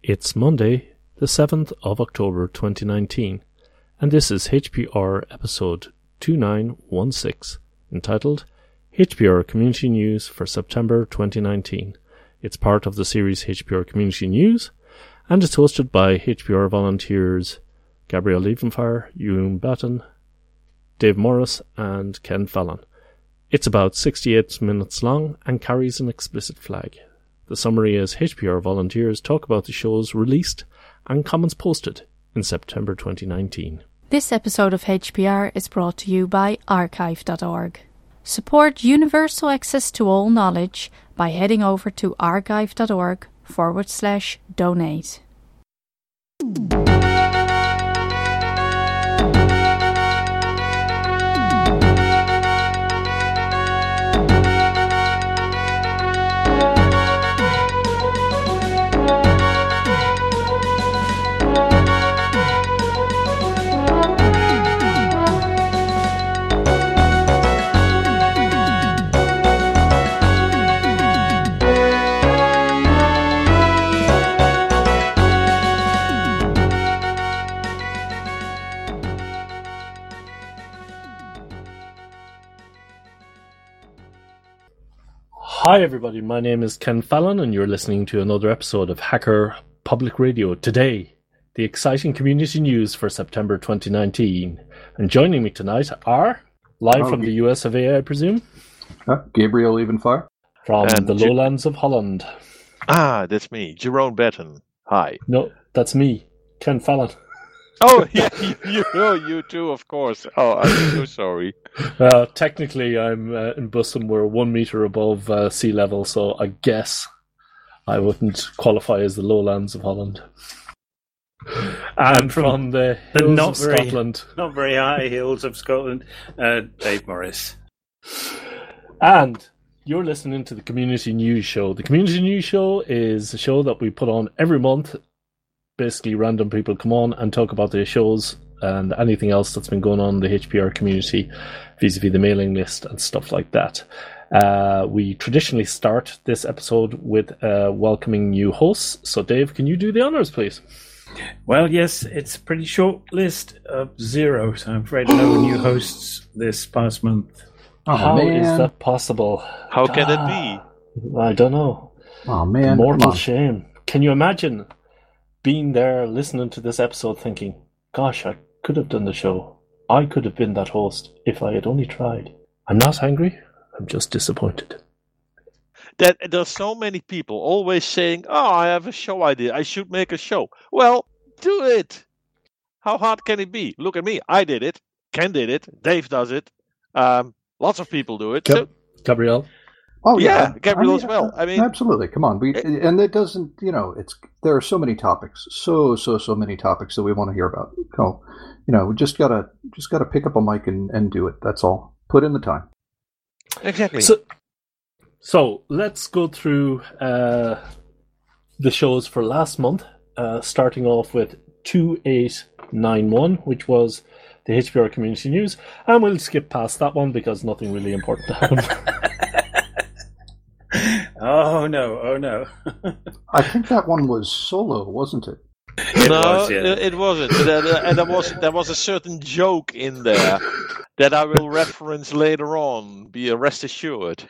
It's Monday, the 7th of October 2019, and this is HPR episode 2916, entitled HPR Community News for September 2019. It's part of the series HPR Community News, and it's hosted by HPR volunteers Gabrielle Liebenfire, Ewan Batten, Dave Morris, and Ken Fallon. It's about 68 minutes long and carries an explicit flag. The summary is HPR volunteers talk about the shows released and comments posted in September 2019. This episode of HPR is brought to you by archive.org. Support universal access to all knowledge by heading over to archive.org/donate. Hi everybody, my name is Ken Fallon and you're listening to another episode of Hacker Public Radio. Today, the exciting community news for September 2019. And joining me tonight are, live from the US of A, I presume? Gabrielle Liebenfire. From the lowlands of Holland. That's me, Jerome Batten. Hi. No, that's me, Ken Fallon. Oh, yeah, you too, of course. Oh, I'm so sorry. Technically, I'm in Bussum. We're 1 meter above sea level, so I guess I wouldn't qualify as the lowlands of Holland. And from the hills of Scotland. Not very high hills of Scotland, Dave Morris. And you're listening to the Community News Show. The Community News Show is a show that we put on every month. Basically, random people come on and talk about their shows and anything else that's been going on in the HPR community, vis-a-vis the mailing list and stuff like that. We traditionally start this episode with welcoming new hosts. So, Dave, can you do the honours, please? Well, yes, it's a pretty short list of 0, so I'm afraid no new hosts this past month. How is that possible? How can it be? I don't know. Oh, man. Mortal shame. Can you imagine being there, listening to this episode, thinking, gosh, I could have done the show. I could have been that host if I had only tried. I'm not angry. I'm just disappointed. There's so many people always saying, I have a show idea. I should make a show. Well, do it. How hard can it be? Look at me. I did it. Ken did it. Dave does it. Lots of people do it. Gabrielle? Oh yeah, Gabrielle as well. I mean, absolutely. Come on, and it doesn't. There are so many topics, so many topics that we want to hear about. So, we just gotta pick up a mic and do it. That's all. Put in the time. Exactly. So let's go through the shows for last month, starting off with 2891, which was the HPR Community News, and we'll skip past that one because nothing really important happened. Oh no. I think that one was solo, wasn't it? It wasn't. And there was a certain joke in there that I will reference later on. Be rest assured.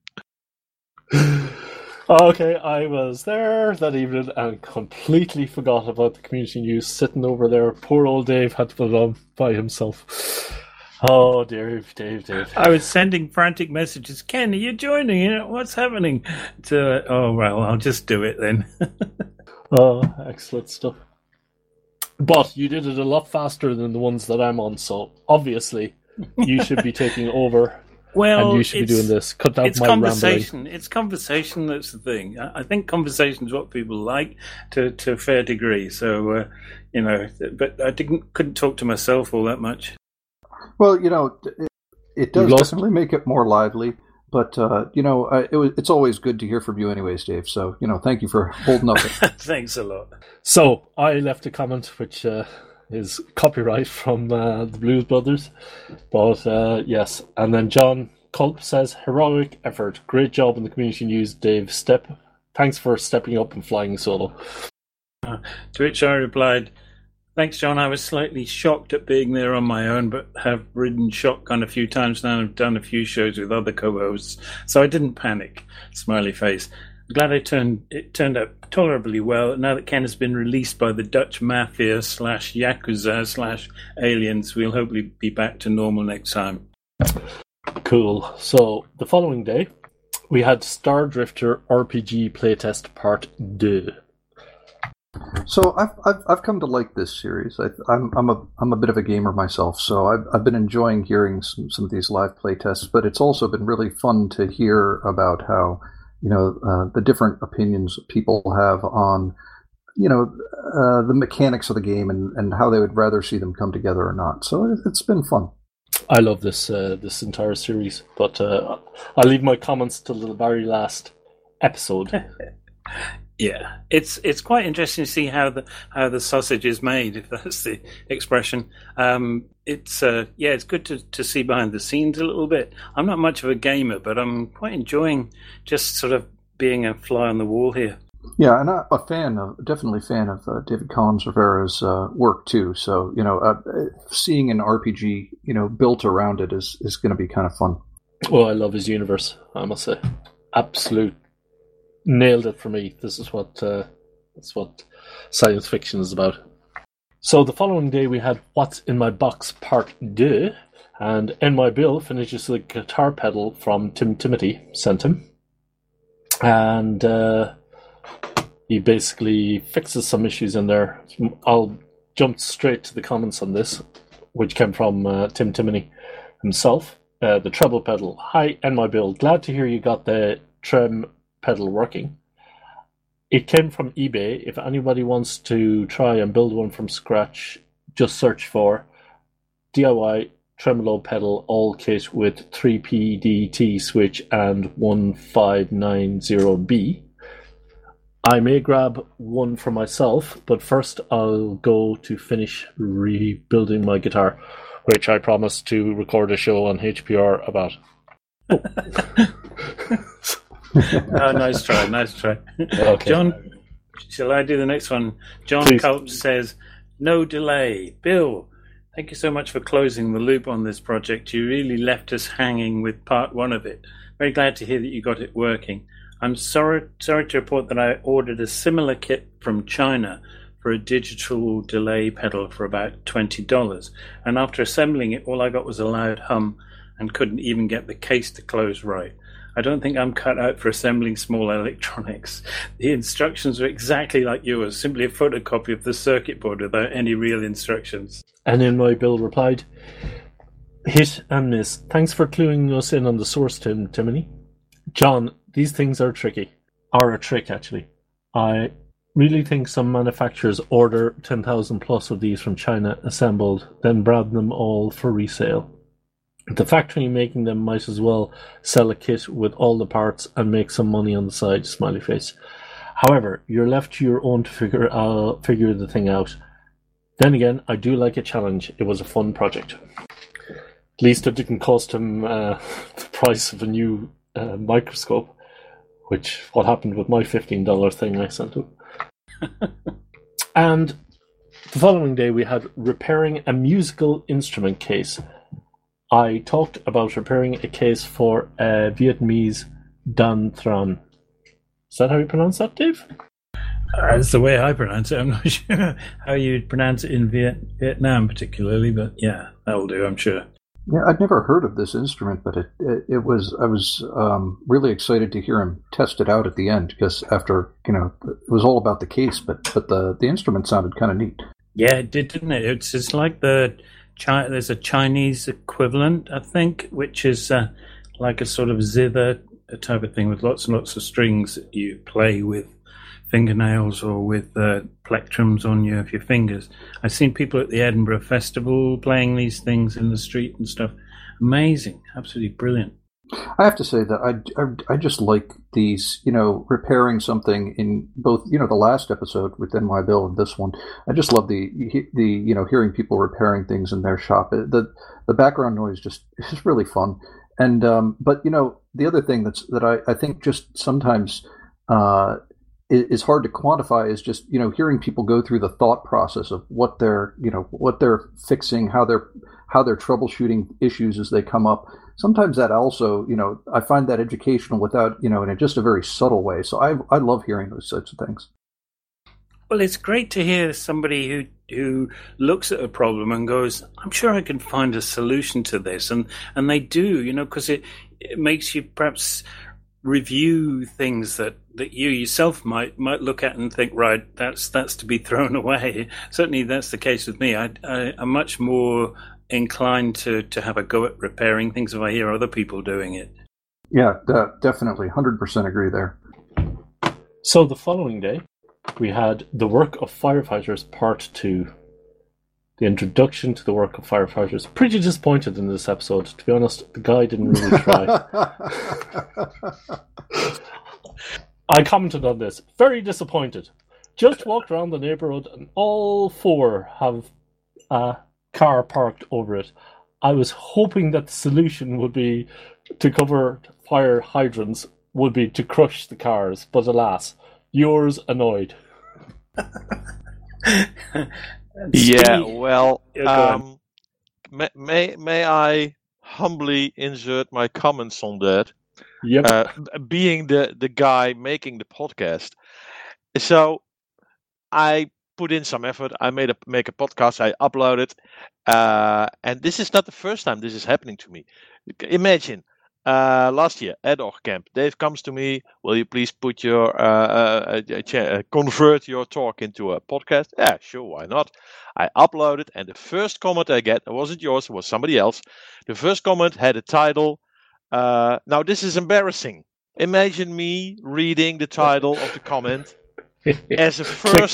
Okay, I was there that evening and completely forgot about the community news sitting over there. Poor old Dave had to put it on by himself. Oh, Dave. I was sending frantic messages. Ken, are you joining? What's happening? I'll just do it then. Oh, excellent stuff. But you did it a lot faster than the ones that I'm on, so obviously you should be taking over. Well, and you should be doing this. Cut out my conversation. rambling. It's conversation that's the thing. I think conversation is what people like to a fair degree. So, but I couldn't talk to myself all that much. Well, it does definitely make it more lively, but it's always good to hear from you, anyways, Dave. So thank you for holding up. Thanks a lot. So I left a comment which is copyright from the Blues Brothers, but yes. And then John Culp says, heroic effort, great job in the community news, Dave. Thanks for stepping up and flying solo. To which I replied, "Thanks, John. I was slightly shocked at being there on my own, but have ridden shotgun a few times now and have done a few shows with other co-hosts, so I didn't panic." Smiley face. I'm glad it turned out tolerably well. Now that Ken has been released by the Dutch Mafia /Yakuza /aliens, we'll hopefully be back to normal next time. Cool. So the following day, we had Star Drifter RPG Playtest Part 2. So I've come to like this series. I'm a bit of a gamer myself, so I've been enjoying hearing some of these live playtests. But it's also been really fun to hear about how the different opinions people have on the mechanics of the game and how they would rather see them come together or not. So it's been fun. I love this entire series, but I'll leave my comments till the very last episode. Yeah, it's quite interesting to see how the sausage is made, if that's the expression. It's good to see behind the scenes a little bit. I'm not much of a gamer, but I'm quite enjoying just sort of being a fly on the wall here. Yeah, and I'm definitely a fan of David Collins Rivera's work too. So seeing an RPG built around it is going to be kind of fun. Well, I love his universe, I must say. Absolute nailed it for me. This is what science fiction is about. So the following day we had What's in My Box Part 2, and In My Bill finishes the guitar pedal from Tim Timothy sent him, and he basically fixes some issues in there. I'll jump straight to the comments on this, which came from Tim Timothy himself. The treble pedal. Hi, In My Bill. Glad to hear you got the trem pedal working. It came from eBay. If anybody wants to try and build one from scratch, just search for DIY tremolo pedal all kit with 3PDT switch and 1590B. I may grab one for myself, but first I'll go to finish rebuilding my guitar, which I promised to record a show on HPR about. Oh. Oh, nice try. Okay. John, shall I do the next one? John Please. Culp says, "No delay. Bill, thank you so much for closing the loop on this project. You really left us hanging with part 1 of it. Very glad to hear that you got it working. I'm sorry to report that I ordered a similar kit from China for a digital delay pedal for about $20. And after assembling it, all I got was a loud hum and couldn't even get the case to close right. I don't think I'm cut out for assembling small electronics. The instructions were exactly like yours, simply a photocopy of the circuit board without any real instructions." And In My Bill replied, "Hit and miss. Thanks for cluing us in on the source, Timothy. John, these things are tricky. Are a trick, actually. I really think some manufacturers order 10,000 plus of these from China assembled, then brand them all for resale. The factory making them might as well sell a kit with all the parts and make some money on the side, smiley face. However, you're left to your own to figure the thing out. Then again, I do like a challenge. It was a fun project. At least it didn't cost him the price of a new microscope, which what happened with my $15 thing I sent him." And the following day we had repairing a musical instrument case. I talked about repairing a case for a Vietnamese Dan Tran. Is that how you pronounce that, Dave? That's the way I pronounce it. I'm not sure how you'd pronounce it in Vietnam particularly, but yeah, that'll do, I'm sure. Yeah, I'd never heard of this instrument, but I was really excited to hear him test it out at the end, because after, it was all about the case, but the instrument sounded kind of neat. Yeah, it did, didn't it? It's like there's a Chinese equivalent, I think, which is like a sort of zither type of thing with lots and lots of strings that you play with fingernails or with plectrums on your fingers. I've seen people at the Edinburgh Festival playing these things in the street and stuff. Amazing, absolutely brilliant. I have to say that I just like these, repairing something in both, the last episode within my bill and this one. I just love the hearing people repairing things in their shop. The background noise just is really fun. And but the other thing that I think just sometimes is hard to quantify is just, hearing people go through the thought process of what they're fixing, how they're troubleshooting issues as they come up. Sometimes that also, I find that educational without, in just a very subtle way. So I love hearing those sorts of things. Well, it's great to hear somebody who looks at a problem and goes, I'm sure I can find a solution to this. And they do, because it makes you perhaps review things that you yourself might look at and think, right, that's to be thrown away. Certainly that's the case with me. I'm much more inclined to have a go at repairing things if I hear other people doing it. Yeah, definitely. 100% agree there. So the following day, we had The Work of Firefighters Part 2. The introduction to The Work of Firefighters. Pretty disappointed in this episode. To be honest, the guy didn't really try. I commented on this. Very disappointed. Just walked around the neighborhood and all 4 have a car parked over it. I was hoping that the solution would be to cover fire hydrants, would be to crush the cars, but alas, yours annoyed. Yeah, well, may I humbly insert my comments on that? Yep. Being the guy making the podcast, so I put in some effort. I make a podcast. I upload it, and this is not the first time this is happening to me. Imagine. Last year at OrgCamp, Dave comes to me, will you please put your convert your talk into a podcast? Yeah, sure, why not? I upload it, and the first comment I get, it wasn't yours, it was somebody else. The first comment had a title, now this is embarrassing. Imagine me reading the title of the comment as a first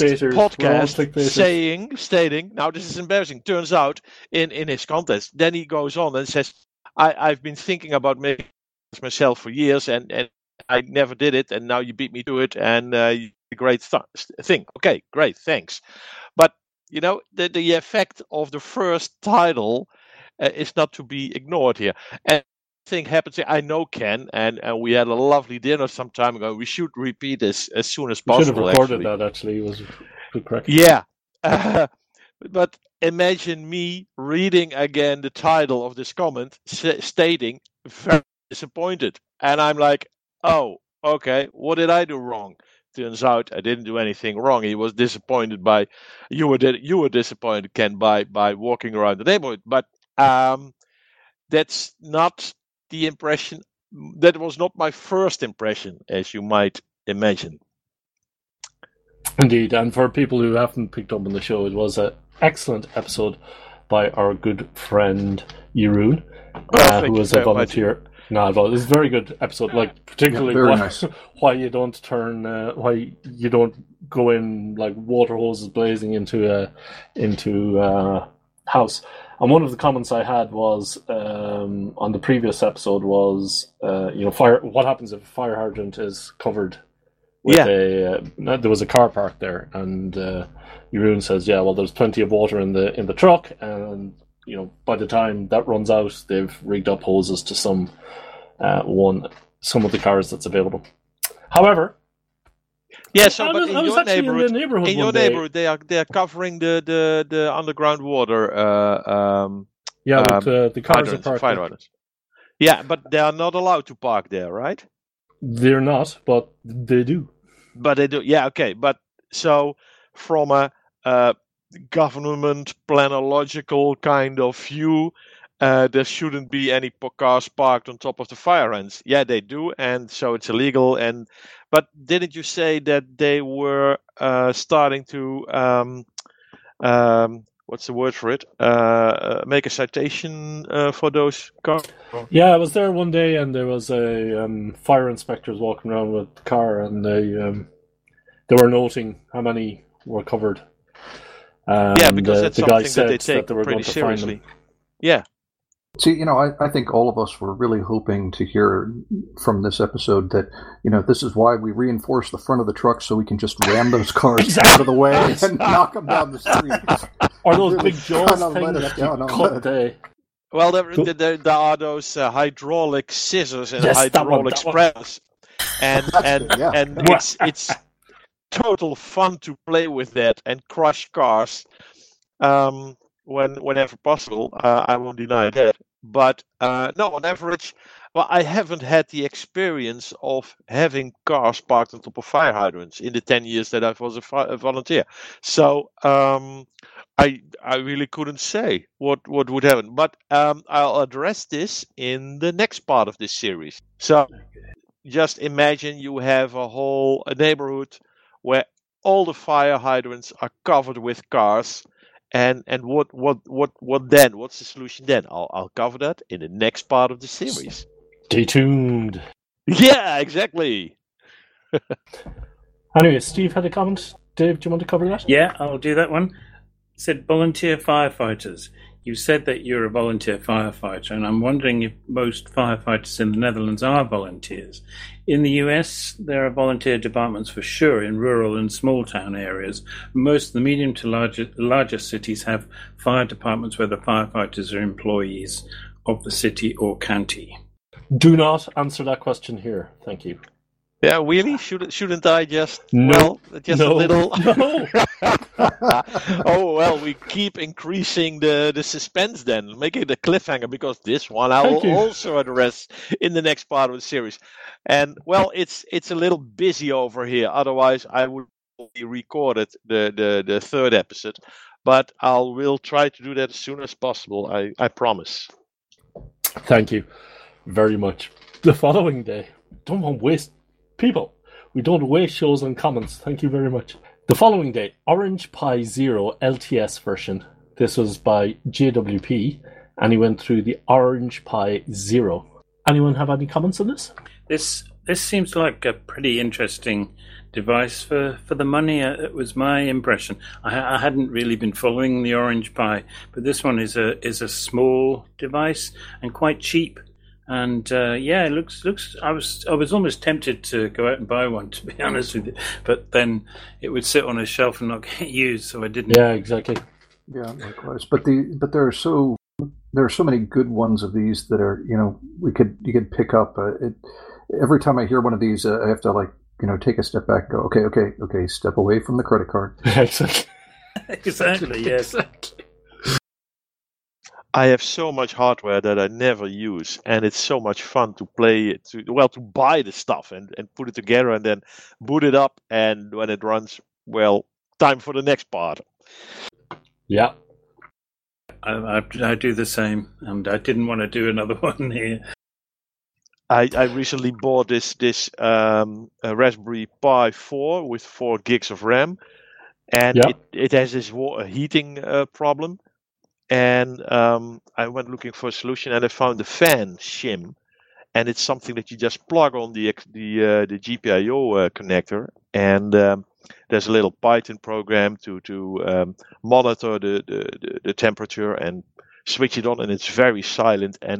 podcast stating, now this is embarrassing. Turns out, in his context, then he goes on and says, I've been thinking about making this myself for years, and I never did it, and now you beat me to it, and a great thing. Okay, great, thanks. But, the effect of the first title is not to be ignored here. And thing happens, I know Ken, and we had a lovely dinner some time ago. We should repeat this as soon as possible. We should have recorded that, actually. It was correct. Yeah. But imagine me reading again the title of this comment stating, very disappointed. And I'm like, oh, okay, what did I do wrong? Turns out I didn't do anything wrong. He was disappointed you were disappointed, Ken, by walking around the neighborhood. But that's not the impression. That was not my first impression, as you might imagine. Indeed, and for people who haven't picked up on the show, it was an excellent episode by our good friend Jeroen, who was a volunteer. No, it was a very good episode. Like particularly why you don't why you don't go in like water hoses blazing into a house. And one of the comments I had was on the previous episode was fire. What happens if a fire hydrant is covered? There was a car parked there, and Jeroen says, "Yeah, well, there's plenty of water in the truck, and by the time that runs out, they've rigged up hoses to some of the cars that's available." However, but in your neighborhood, they are covering the underground water. The cars are parked. Fire hydrants. Yeah, but they are not allowed to park there, right? They're not, but they do. But they do, yeah, okay. But so from a government planological kind of view, there shouldn't be any cars parked on top of the fire hydrants. Yeah, they do, and so it's illegal. But didn't you say that they were starting to what's the word for it? Make a citation for those cars? Yeah, I was there one day, and there was a fire inspectors walking around with the car, and they were noting how many were covered. Because that's the something guy said that they take that they were pretty going to seriously. Find them. Yeah. See, I think all of us were really hoping to hear from this episode that, this is why we reinforce the front of the truck so we can just ram those cars out of the way and knock them down the street. Or those big jaws things that you cut. Well, there are those hydraulic scissors and hydraulic spreaders, and it's total fun to play with that and crush cars whenever possible. I won't deny that. But no, on average, well, I haven't had the experience of having cars parked on top of fire hydrants in the 10 years that I was a volunteer. So I really couldn't say what would happen. But I'll address this in the next part of this series. So just imagine you have a neighborhood where all the fire hydrants are covered with cars. And what then? What's the solution then? I'll cover that in the next part of the series. Stay tuned. Yeah, exactly. Anyway, Steve had a comment. Dave, do you want to cover that? Yeah, I'll do that one. It said volunteer firefighters. You said that you're a volunteer firefighter, and I'm wondering if most firefighters in the Netherlands are volunteers. In the US, there are volunteer departments for sure in rural and small town areas. Most of the medium to larger cities have fire departments where the firefighters are employees of the city or county. Do not answer that question here. Thank you. Yeah, really? Shouldn't I just? No. Well, just No. a little. No. Oh well, we keep increasing the suspense then, make it a cliffhanger, because this one I will also address in the next part of the series. And well, it's a little busy over here. Otherwise, I would recorded the third episode, but will try to do that as soon as possible. I promise. Thank you very much. The following day, don't want to waste people. We don't waste shows on comments. Thank you very much. The following day, Orange Pi Zero LTS version. This was by JWP, and he went through the Orange Pi Zero. Anyone have any comments on this? This seems like a pretty interesting device for the money. It was my impression. I hadn't really been following the Orange Pi, but this one is a small device and quite cheap. And it looks. I was almost tempted to go out and buy one, to be honest with you. But then it would sit on a shelf and not get used, so I didn't. Yeah, exactly. Yeah, likewise. But there are so many good ones of these that are, you could pick up. Every time I hear one of these, I have to take a step back and go, okay, step away from the credit card. Exactly. Exactly. Yes. Exactly. I have so much hardware that I never use, and it's so much fun to play it, to buy the stuff and put it together and then boot it up, and when it runs, well, time for the next part. Yeah. I do the same, and I didn't want to do another one here. I recently bought this Raspberry Pi 4 with 4 gigs of RAM, and it has this heating problem. And I went looking for a solution, and I found the fan shim, and it's something that you just plug on the GPIO connector, and there's a little Python program to monitor the temperature and switch it on, and it's very silent, and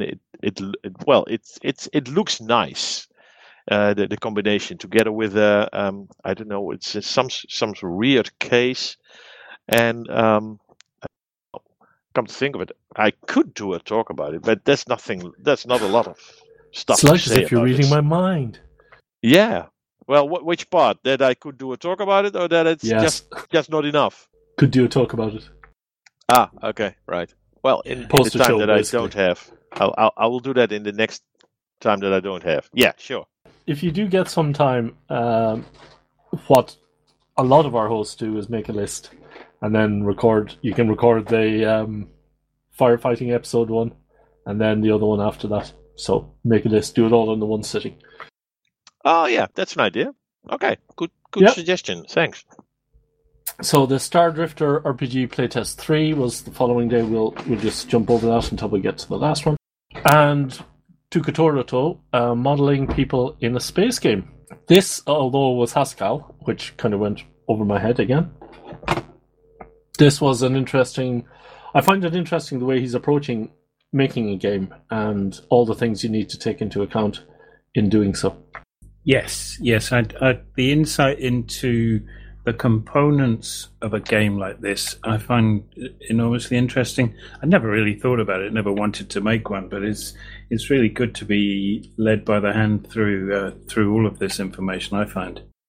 it looks nice. The combination together with I don't know, it's some weird case, and come to think of it, I could do a talk about it, but that's not a lot of stuff. It's like to as say if you're about reading this. my mind. Yeah. Well, which part? That I could do a talk about it, or that it's just not enough? Could do a talk about it. Ah, okay, right. Well, in the Post a time show, that basically. I don't have, I will do that in the next time that I don't have. Yeah, sure. If you do get some time, what a lot of our hosts do is make a list and then record. You can record the firefighting episode one and then the other one after that. So make a list, do it all in the one sitting. Oh yeah, that's an idea. Okay, good suggestion. Thanks. So the Star Drifter RPG Playtest 3 was the following day. We'll just jump over that until we get to the last one. And Tukatoroto, modeling people in a space game. This, although it was Haskell, which kind of went over my head again. This was an interesting... I find it interesting the way he's approaching making a game and all the things you need to take into account in doing so. Yes. The insight into the components of a game like this, I find enormously interesting. I never really thought about it, never wanted to make one, but it's really good to be led by the hand through all of this information, I find.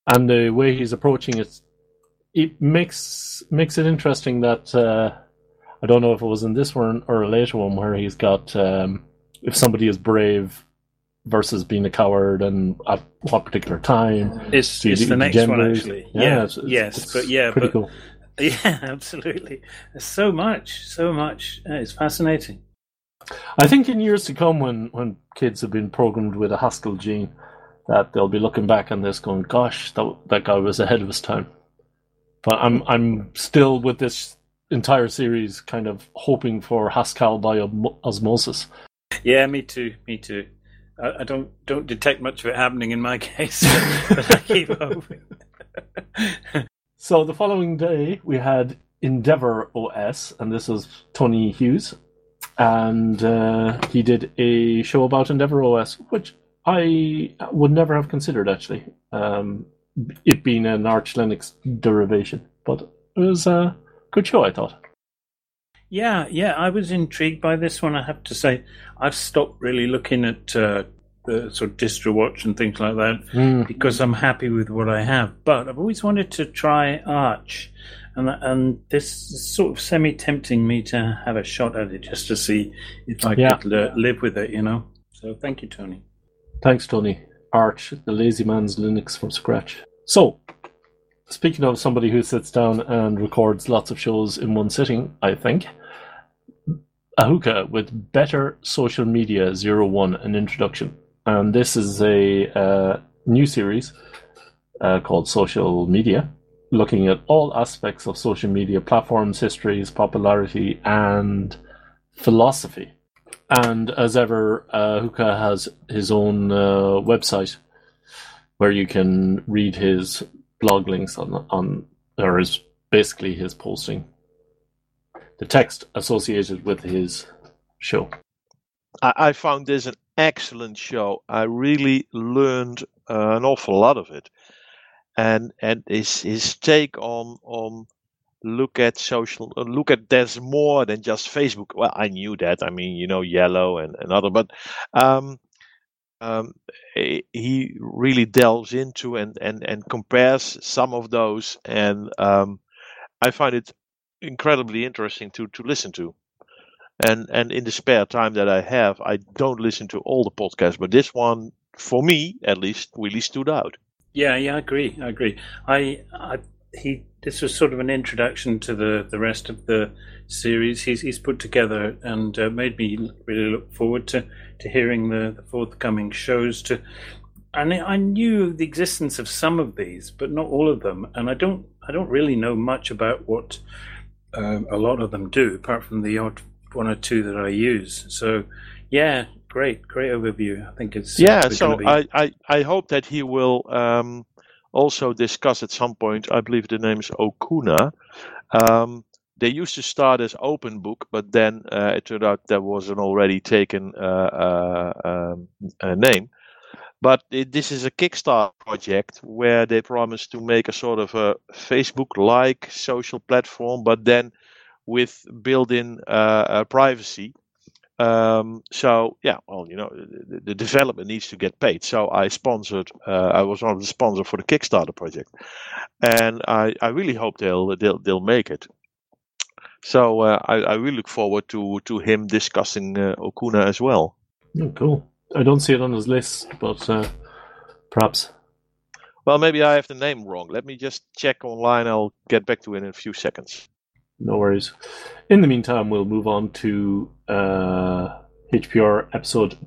And the way he's approaching it makes it interesting that I don't know if it was in this one or a later one where he's got if somebody is brave versus being a coward and at what particular time. It's the next one, actually. Yeah, it's pretty cool. Yeah, absolutely. There's so much. It's fascinating. I think in years to come, when kids have been programmed with a Haskell gene, that they'll be looking back on this going, gosh, that guy was ahead of his time. But I'm still with this entire series kind of hoping for Haskell by osmosis. Yeah, me too. I don't detect much of it happening in my case, but I keep hoping. So the following day we had Endeavour OS, and this was Tony Hughes, and he did a show about Endeavour OS, which I would never have considered, actually, it being an Arch Linux derivation, but it was a good show, I thought. Yeah, I was intrigued by this one, I have to say. I've stopped really looking at the sort of DistroWatch and things like that because I'm happy with what I have. But I've always wanted to try Arch, and this is sort of semi-tempting me to have a shot at it just to see if I could live with it, So thank you, Tony. Thanks, Tony. Arch, the lazy man's Linux from scratch. So, speaking of somebody who sits down and records lots of shows in one sitting, I think, Ahuka with Better Social Media 01, an introduction. And this is a new series called Social Media, looking at all aspects of social media platforms, histories, popularity, and philosophy. And as ever, Ahuka has his own website where you can read his blog links on or is basically his posting, the text associated with his show. I found this an excellent show. I really learned an awful lot of it, and his take on look at there's more than just Facebook. Well, I knew that. I mean, Yellow and other, but he really delves into and compares some of those, and I find it incredibly interesting to listen to. And in the spare time that I have, I don't listen to all the podcasts, but this one, for me at least, really stood out. Yeah, I agree. This was sort of an introduction to the rest of the series he's put together, and made me really look forward to hearing the forthcoming shows. And I knew the existence of some of these, but not all of them. And I don't really know much about what a lot of them do, apart from the odd one or two that I use. So, yeah, great overview. I think it's So I hope that he will also discuss at some point. I believe the name is Okuna. They used to start as Open Book, but then it turned out there was an already taken name. But this is a Kickstarter project where they promise to make a sort of a Facebook-like social platform, but then with built-in privacy. The development needs to get paid. So I was one of the sponsors for the Kickstarter project, and I really hope they'll make it. So I really look forward to him discussing Okuna as well. Oh, cool. I don't see it on his list, but perhaps. Well, maybe I have the name wrong. Let me just check online. I'll get back to it in a few seconds. No worries. In the meantime, we'll move on to HPR episode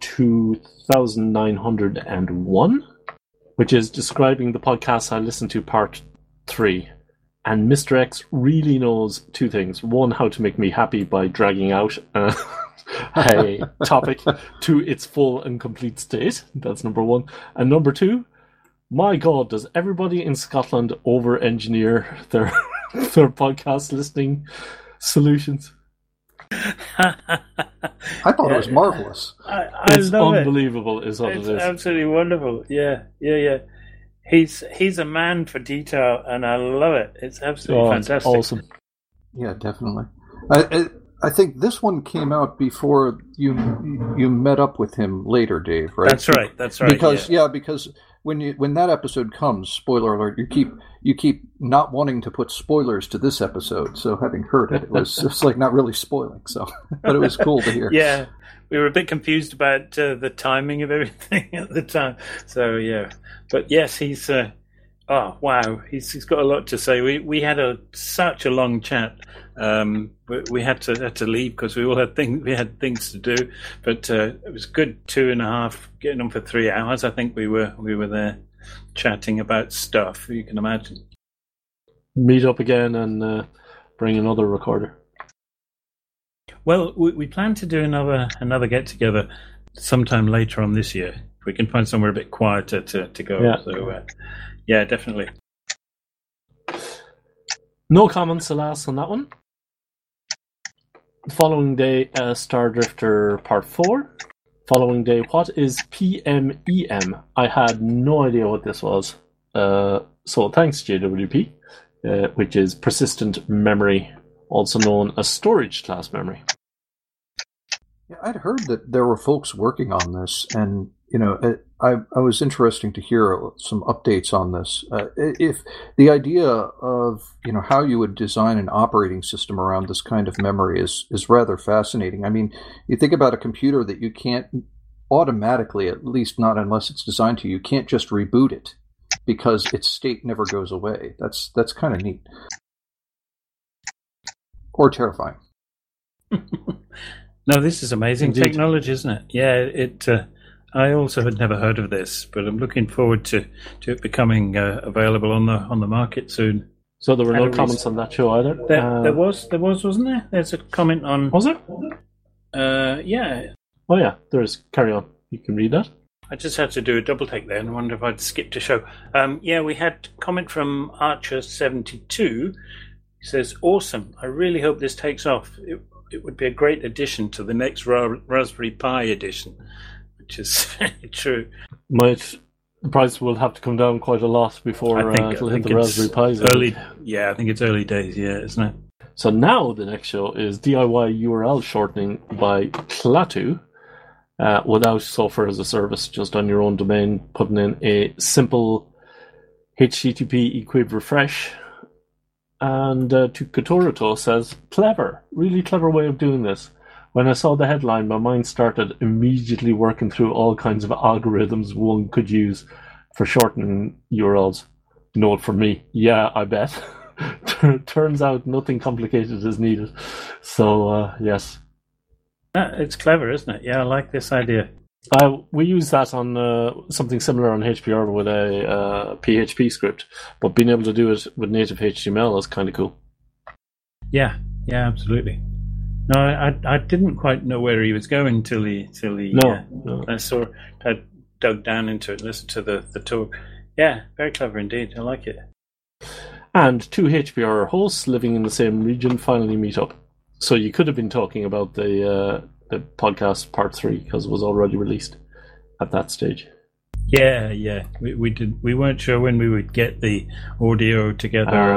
2901, which is describing the podcast I listened to part 3. And Mr. X really knows two things. One, how to make me happy by dragging out a topic to its full and complete state. That's number one. And number two, my God, does everybody in Scotland over-engineer their podcast listening solutions? I thought it was marvelous. It's unbelievable, is what it is. Absolutely wonderful. Yeah. He's a man for detail, and I love it. It's absolutely fantastic. Awesome. Yeah, definitely. I think this one came out before you met up with him later, Dave. Right? That's right. Because when that episode comes, spoiler alert, you keep not wanting to put spoilers to this episode. So having heard it, it's like not really spoiling. So, but it was cool to hear. Yeah, we were a bit confused about the timing of everything at the time. So yeah, but yes, he's. Oh wow, he's got a lot to say. We had such a long chat. We had to leave because we all had things to do. But it was good 2.5, getting on for 3 hours. I think we were there chatting about stuff. You can imagine. Meet up again and bring another recorder. Well, we plan to do another get together sometime later on this year. If we can find somewhere a bit quieter to go. Yeah. So. Yeah, definitely. No comments, alas, on that one. The following day, Star Drifter Part 4. Following day, what is PMEM? I had no idea what this was. So thanks, JWP, which is Persistent Memory, also known as Storage Class Memory. Yeah, I'd heard that there were folks working on this, and I was interesting to hear some updates on this. If the idea of how you would design an operating system around this kind of memory is rather fascinating. I mean, you think about a computer that you can't automatically, at least not unless it's designed to, you can't just reboot it because its state never goes away. That's kind of neat or terrifying. No, this is amazing Indeed. technology, isn't it? Yeah, I also had never heard of this, but I'm looking forward to it becoming available on the market soon. So there were no comments on that show either? There was, wasn't there? There's a comment on... Was there? Yeah. Oh yeah, there is. Carry on. You can read that. I just had to do a double take there and I wonder if I'd skipped a show. Yeah, we had a comment from Archer72. He says, awesome. I really hope this takes off. It would be a great addition to the next Raspberry Pi edition, which is very true. The price will have to come down quite a lot before it'll hit the Raspberry Pis. Yeah, I think it's early days, isn't it? So now the next show is DIY URL shortening by Klaatu, without software as a service, just on your own domain, putting in a simple HTTP equib refresh. And Tukatoroto says, clever, really clever way of doing this. When I saw the headline, my mind started immediately working through all kinds of algorithms one could use for shortening URLs. Note for me, yeah, I bet. Turns out nothing complicated is needed. So, yes. It's clever, isn't it? Yeah, I like this idea. We use that on something similar on HPR with a PHP script, but being able to do it with native HTML is kind of cool. Yeah, absolutely. No, I didn't quite know where he was going till he No. I dug down into it, listened to the talk. Yeah, very clever indeed. I like it. And 2 HPR hosts living in the same region finally meet up. So you could have been talking about the podcast part 3 because it was already released at that stage. Yeah. We did. We weren't sure when we would get the audio together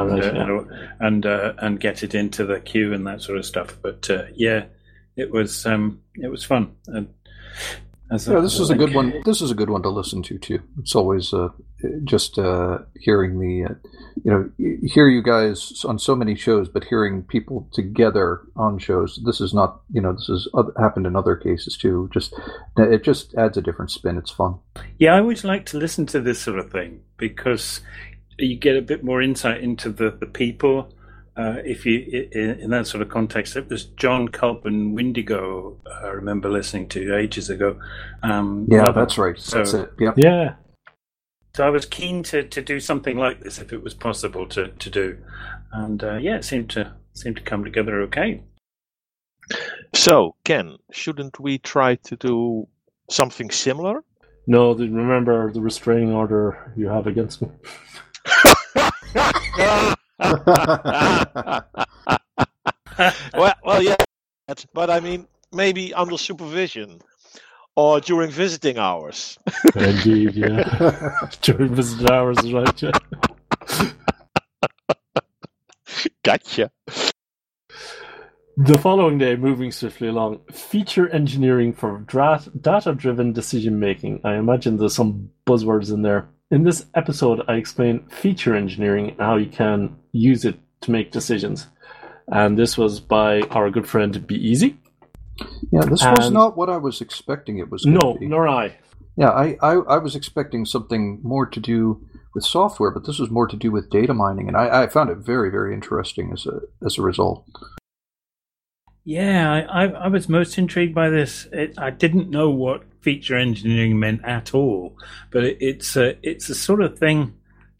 and get it into the queue and that sort of stuff. But it was fun. And this is a good one. This is a good one to listen to too. It's always just hearing hear you guys on so many shows, but hearing people together on shows. This is not, this has happened in other cases too. It just adds a different spin. It's fun. Yeah, I always like to listen to this sort of thing because you get a bit more insight into the people. If you in that sort of context, it was John Culp and Windigo. I remember listening to ages ago. That's right. That's it. Yep. Yeah. So I was keen to do something like this if it was possible to do, and it seemed to come together okay. So Ken, shouldn't we try to do something similar? No, remember the restraining order you have against me. well, yeah, but I mean, maybe under supervision or during visiting hours. Indeed, yeah. During visiting hours is right, yeah. The following day, moving swiftly along, feature engineering for data-driven decision-making. I imagine there's some buzzwords in there. In this episode, I explain feature engineering and how you can use it to make decisions. And this was by our good friend Be Easy. Yeah, this was not what I was expecting it was going to be. No, nor I. Yeah, I was expecting something more to do with software, but this was more to do with data mining, and I found it very, very interesting as a result. Yeah, I was most intrigued by this. I didn't know what feature engineering meant at all, but it's a sort of thing.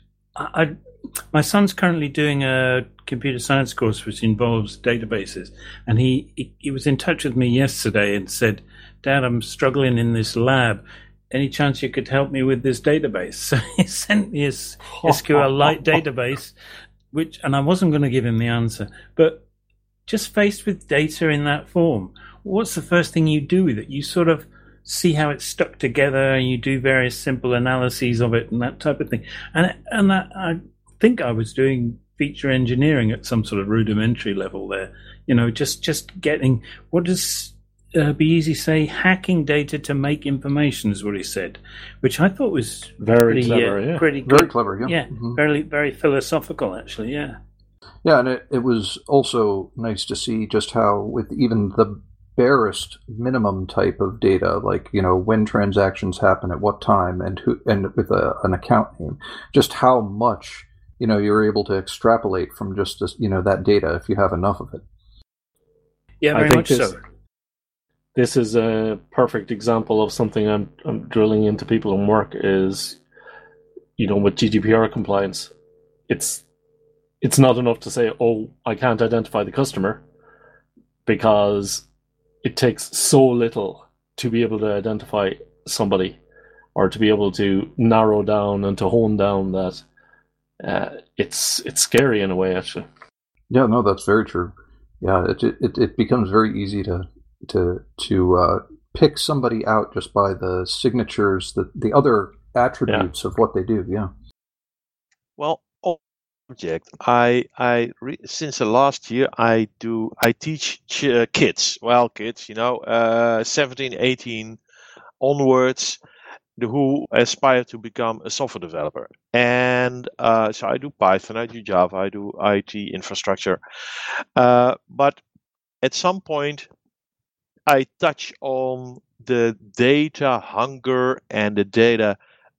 My son's currently doing a computer science course which involves databases, and he was in touch with me yesterday and said, "Dad, I'm struggling in this lab. Any chance you could help me with this database?" So he sent me his SQLite database, and I wasn't going to give him the answer, but just faced with data in that form, what's the first thing you do with it? You sort of see how it's stuck together, and you do various simple analyses of it and that type of thing. And that, I think I was doing feature engineering at some sort of rudimentary level there. Just getting, what does Be Easy say? Hacking data to make information is what he said, which I thought was very clever. Pretty good. Very clever, yeah. Yeah, Mm-hmm. very, very philosophical, actually, yeah. Yeah, and it was also nice to see just how, with even the barest minimum type of data, like when transactions happen at what time and who, and with an account name, just how much you're able to extrapolate from just this, that data if you have enough of it. Yeah, very much so. This is a perfect example of something I'm drilling into people in work is, with GDPR compliance, it's not enough to say, oh, I can't identify the customer, because it takes so little to be able to identify somebody or to be able to narrow down and to hone down that it's scary in a way, actually. Yeah, no, that's very true. Yeah, it becomes very easy to pick somebody out just by the signatures, the other attributes of what they do. Yeah. Well, subject. Since the last year I teach kids. Well, kids, 17, 18 onwards, who aspire to become a software developer. And so I do Python, I do Java, I do IT infrastructure. But at some point, I touch on the data hunger and the data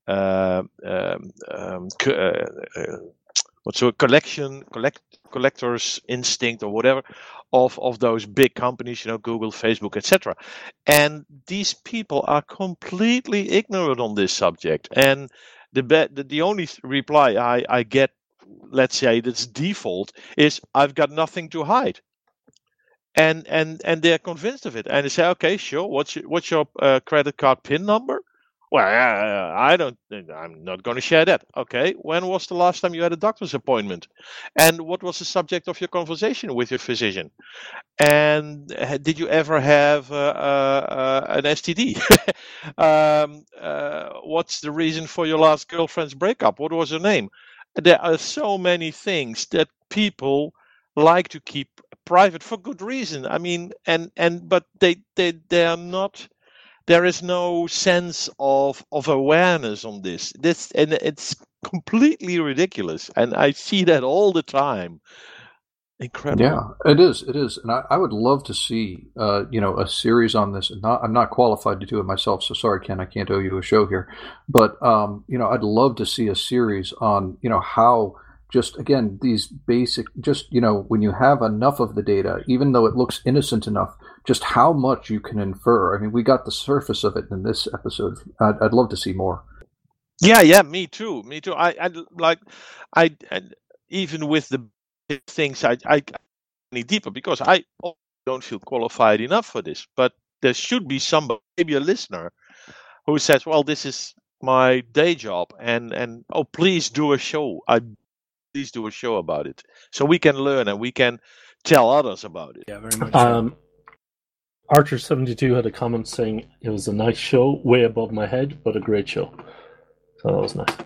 collector's instinct or whatever of those big companies, Google, Facebook, etc. And these people are completely ignorant on this subject. And the only reply I get, let's say that's default, is I've got nothing to hide. And they're convinced of it, and they say, okay, sure. What's your credit card PIN number? Well, I'm not going to share that. Okay, when was the last time you had a doctor's appointment? And what was the subject of your conversation with your physician? And did you ever have an STD? What's the reason for your last girlfriend's breakup? What was her name? There are so many things that people like to keep private for good reason. I mean, but they are not. There is no sense of awareness on this. And it's completely ridiculous. And I see that all the time. Incredible. Yeah, it is. And I would love to see, a series on this. I'm not qualified to do it myself, so sorry, Ken, I can't owe you a show here. But, I'd love to see a series on, how just, again, these basic, just, when you have enough of the data, even though it looks innocent enough, just how much you can infer. I mean, we got the surface of it in this episode. I'd love to see more. Yeah, me too. I even with the things, I need deeper, because I don't feel qualified enough for this. But there should be somebody, maybe a listener, who says, well, this is my day job, and please do a show. Please do a show about it, so we can learn and we can tell others about it. Yeah, very much so. Archer72 had a comment saying it was a nice show, way above my head, but a great show. So that was nice.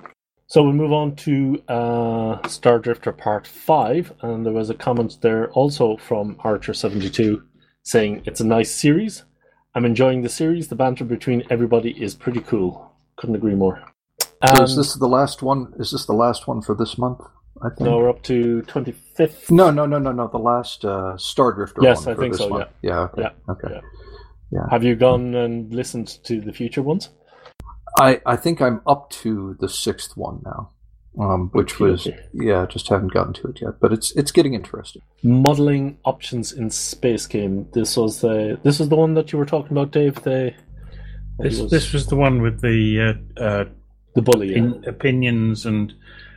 So we move on to Star Drifter Part 5, and there was a comment there also from Archer72 saying it's a nice series. I'm enjoying the series. The banter between everybody is pretty cool. Couldn't agree more. So is this the last one? Is this the last one for this month? I think. No, we're up to 25th. No. The last Star Drifter one. Yes, I for think this so, month. Yeah. Okay. Yeah. Okay. Yeah. Have you gone and listened to the future ones? I think I'm up to the 6th one now, which was just haven't gotten to it yet, but it's getting interesting. Modeling options in space game. This was the one that you were talking about, Dave. This was the one with the bully opinions and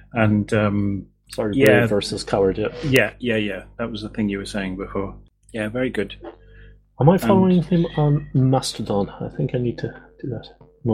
brave versus coward. Yeah. That was the thing you were saying before. Yeah, very good. Am I following him on Mastodon? I think I need to do that.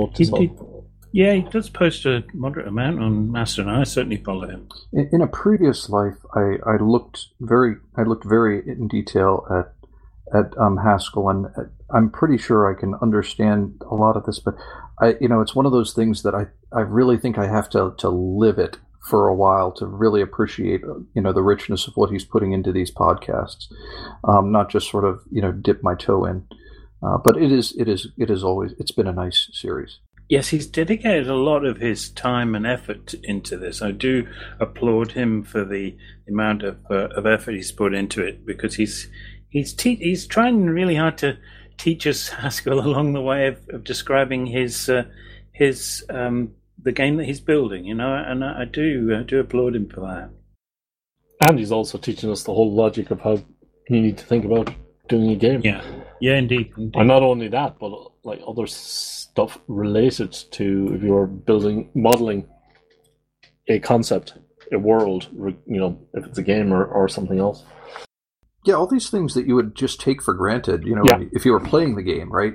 He does post a moderate amount on Mastodon. I certainly follow him. In a previous life, I looked very in detail at Haskell, and I'm pretty sure I can understand a lot of this. But it's one of those things that I really think I have to live it for a while to really appreciate the richness of what he's putting into these podcasts, not just sort of dip my toe in. But it is always, it's been a nice series. Yes, he's dedicated a lot of his time and effort into this. I do applaud him for the amount of effort he's put into it, because he's trying really hard to teach us Haskell along the way of describing his the game that he's building, and I do applaud him for that. And he's also teaching us the whole logic of how you need to think about doing a game. Yeah, indeed. And not only that, but like other stuff related to if you're modeling a concept, a world, if it's a game or something else. Yeah, all these things that you would just take for granted, if you were playing the game, right?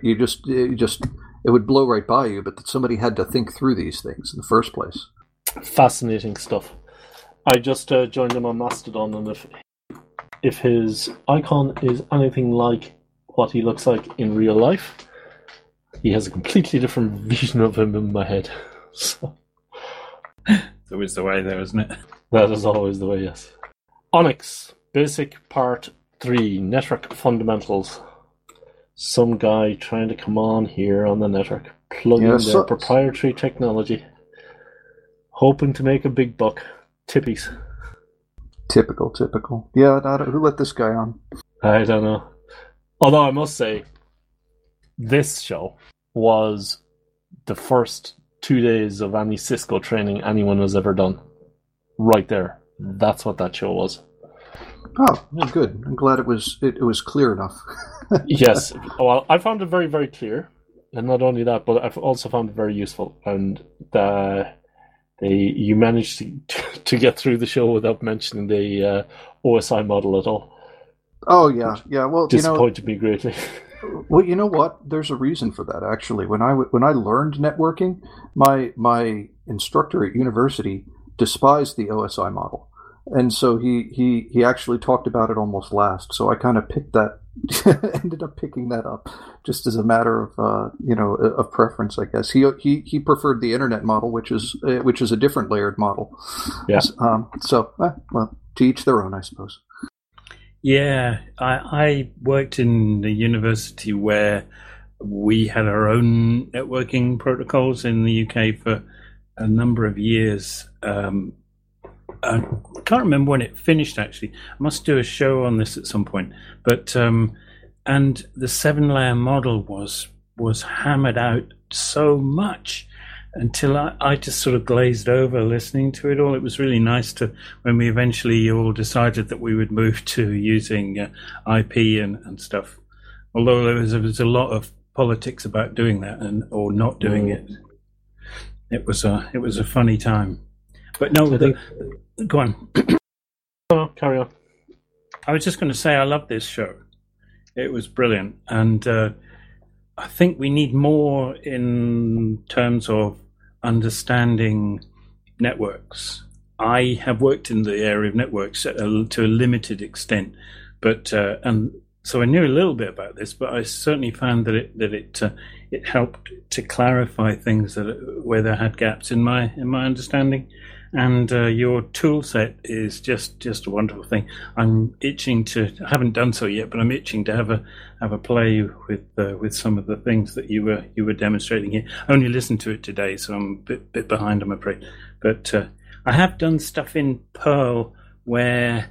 It would blow right by you, but that somebody had to think through these things in the first place. Fascinating stuff. I just joined him on Mastodon, and if his icon is anything like what he looks like in real life, he has a completely different vision of him in my head. So. It's always the way there, isn't it? That is always the way, yes. Onyx, Basic Part 3, Network Fundamentals. Some guy trying to come on here on the network, plugging their proprietary technology, hoping to make a big buck. Tippies. Typical. Yeah, who let this guy on? I don't know. Although I must say, this show was the first 2 days of any Cisco training anyone has ever done. Right there. That's what that show was. Oh, good. I'm glad it was clear enough. Yes. Well, I found it very, very clear. And not only that, but I've also found it very useful. And you managed to get through the show without mentioning the OSI model at all. Oh, yeah. Well, disappointed me greatly. Well, you know what? There's a reason for that, actually. When I learned networking, my instructor at university despised the OSI model. And so he actually talked about it almost last. So I kind of ended up picking that up just as a matter of of preference, I guess. He preferred the internet model, which is a different layered model. Yeah. Well, to each their own, I suppose. Yeah, I worked in the university where we had our own networking protocols in the UK for a number of years. I can't remember when it finished, actually. I must do a show on this at some point. But and the 7-layer model was hammered out so much until I just sort of glazed over listening to it all. It was really nice when we eventually all decided that we would move to using IP and stuff. Although there was a lot of politics about doing that or not doing it. It was a funny time. But no, go on. Oh, carry on. I was just going to say I love this show. It was brilliant, and I think we need more in terms of understanding networks. I have worked in the area of networks to a limited extent, but and So I knew a little bit about this, but I certainly found that it helped to clarify things where there had gaps in my understanding. And your tool set is just a wonderful thing. I'm itching I haven't done so yet, but I'm itching to have a play with some of the things that you were demonstrating here. I only listened to it today, so I'm a bit behind, I'm afraid. But I have done stuff in Perl where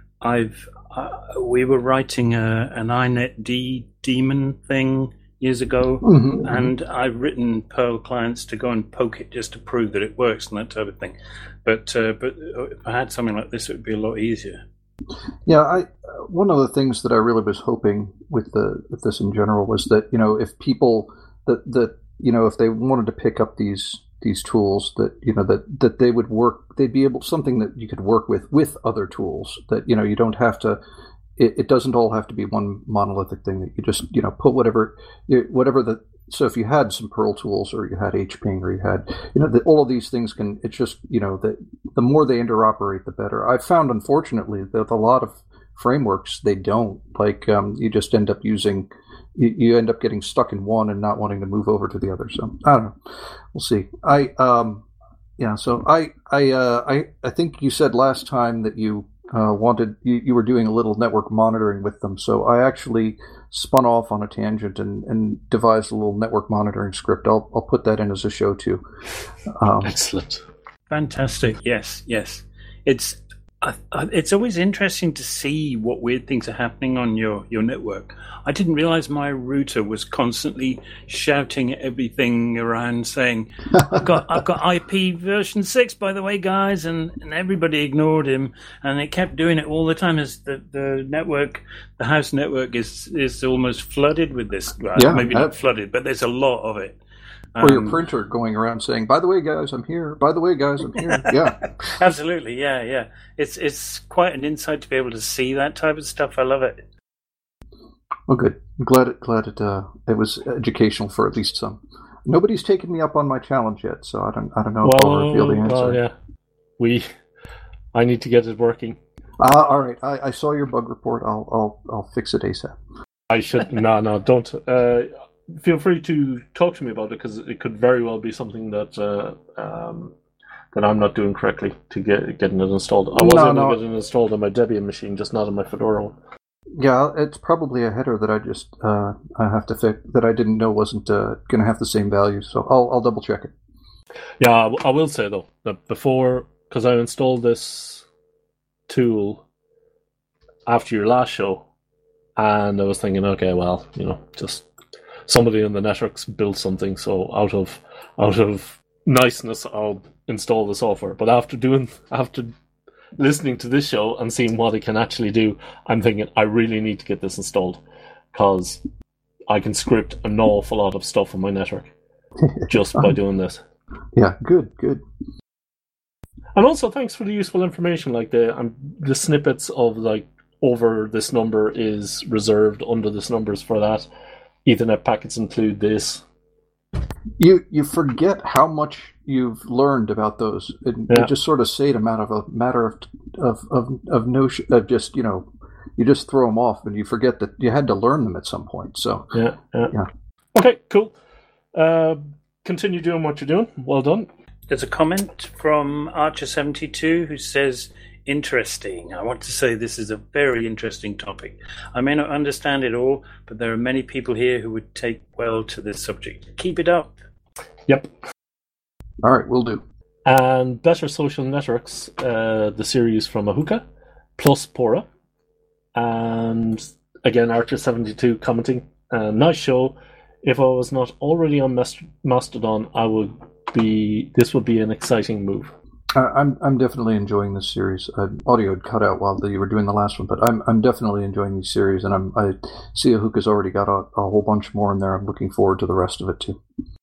we were writing an INetD daemon thing years ago, and I've written Perl clients to go and poke it just to prove that it works and that type of thing. But if I had something like this, it would be a lot easier. Yeah, one of the things that I really was hoping with this in general was that, you know, if people that you know, if they wanted to pick up these tools, that, you know, that they would they'd be able, something that you could work with other tools, that, you know, you don't have to, it doesn't all have to be one monolithic thing, that you just, you know, put whatever so if you had some Perl tools, or you had HPing, or you had, you know, all of these things it's just, you know, the more they interoperate, the better. I've found, unfortunately, that a lot of frameworks, they don't, like, you just end up using, you end up getting stuck in one and not wanting to move over to the other. So I don't know. We'll see. So I think you said last time that you you were doing a little network monitoring with them. So I actually spun off on a tangent and devised a little network monitoring script. I'll put that in as a show too. Excellent. Fantastic. Yes. It's always interesting to see what weird things are happening on your network. I didn't realize my router was constantly shouting at everything around, saying, I've got IP version 6, by the way, guys, and everybody ignored him, and it kept doing it all the time. As the network, the house network is almost flooded with this. Well, yeah, maybe not flooded, but there's a lot of it. Or your printer going around saying, by the way, guys, I'm here. By the way, guys, I'm here. Yeah. Absolutely. Yeah. It's quite an insight to be able to see that type of stuff. I love it. Well, good. I'm glad it was educational for at least some. Nobody's taken me up on my challenge yet, so I don't know if I'll reveal the answer. Well, yeah. I need to get it working. All right. I saw your bug report. I'll fix it ASAP. I should. No, don't. Feel free to talk to me about it, because it could very well be something that that I'm not doing correctly to getting it installed. I was able to get it installed on my Debian machine, just not on my Fedora one. Yeah, it's probably a header that I just I have to fix, that I didn't know wasn't going to have the same value. So I'll double check it. Yeah, I will say though that before, because I installed this tool after your last show, and I was thinking, okay, well, you know, just somebody in the networks built something, so out of niceness, I'll install the software. But after listening to this show and seeing what it can actually do, I'm thinking I really need to get this installed, because I can script an awful lot of stuff on my network just by doing this. Yeah, good. And also, thanks for the useful information, like the snippets of, like, over this number is reserved, under this number is for that. Ethernet packets include this. You forget how much you've learned about those. You just sort of say it a matter of notion of just, you know, you just throw them off, and you forget that you had to learn them at some point. So yeah. Okay, cool. Continue doing what you're doing. Well done. There's a comment from Archer72 who says, interesting. I want to say this is a very interesting topic. I may not understand it all, but there are many people here who would take well to this subject. Keep it up. Yep. All right, will do. And Better Social Networks, the series from Ahuka, plus Pora. And again, Archer72 commenting, nice show. If I was not already on Mastodon, this would be an exciting move. I'm definitely enjoying this series. Audio had cut out while you were doing the last one, but I'm definitely enjoying these series, and I see Ahuka's already got a whole bunch more in there. I'm looking forward to the rest of it too.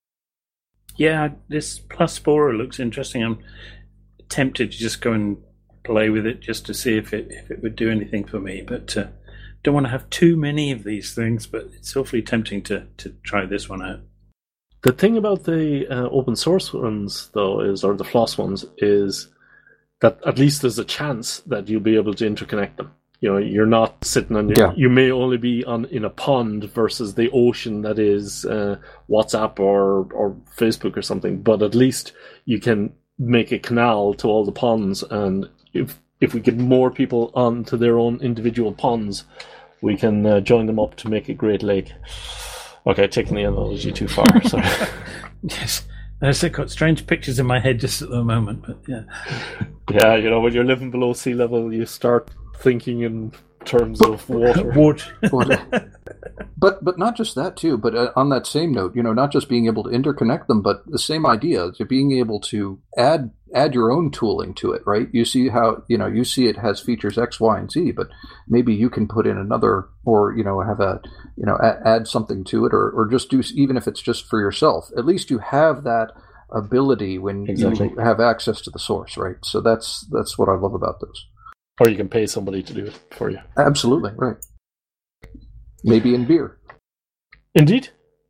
Yeah, this plus Spora looks interesting. I'm tempted to just go and play with it just to see if it would do anything for me, but don't want to have too many of these things. But it's awfully tempting to try this one out. The thing about the open source ones, though, or the FLOSS ones, is that at least there's a chance that you'll be able to interconnect them. you're not sitting on Yeah. you may only be in a pond versus the ocean that is WhatsApp or Facebook or something, but at least you can make a canal to all the ponds, and if we get more people onto their own individual ponds, we can join them up to make a great lake. Okay, taking the analogy too far. Sorry. Yes. I've got strange pictures in my head just at the moment, but yeah. Yeah, when you're living below sea level, you start thinking in terms of water. But not just that too. But on that same note, not just being able to interconnect them, but the same idea to being able to add your own tooling to it, right? You see how you see it has features X, Y, and Z, but maybe you can put in another, or have a add something to it, or just do, even if it's just for yourself. At least you have that ability when Exactly. you have access to the source, right? So that's what I love about this. Or you can pay somebody to do it for you. Absolutely, right. Maybe in beer. Indeed.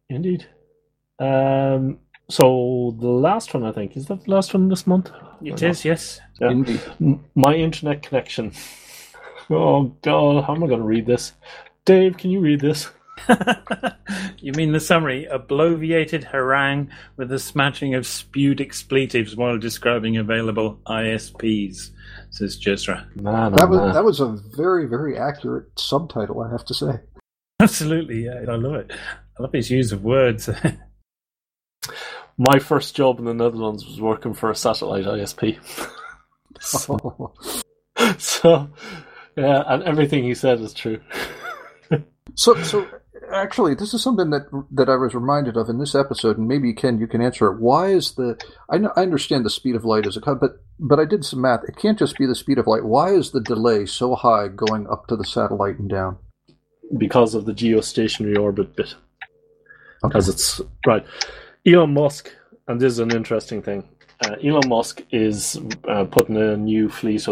So the last one, I think, is that the last one this month? It is, yes. Yeah. Indeed. My internet connection. Oh God, how am I going to read this? Dave, can you read this? You mean the summary? A bloviated harangue with a smattering of spewed expletives while describing available ISPs, says Jezra. That was a very, very accurate subtitle, I have to say. Absolutely, yeah, I love it. I love his use of words. My first job in the Netherlands was working for a satellite ISP. So, yeah, and everything he said is true. So actually, this is something that I was reminded of in this episode, and maybe Ken, you can answer it. Why is I understand the speed of light is but I did some math. It can't just be the speed of light. Why is the delay so high going up to the satellite and down? Because of the geostationary orbit bit. Okay. Because it's right. Elon Musk, and this is an interesting thing. Elon Musk is putting a new fleet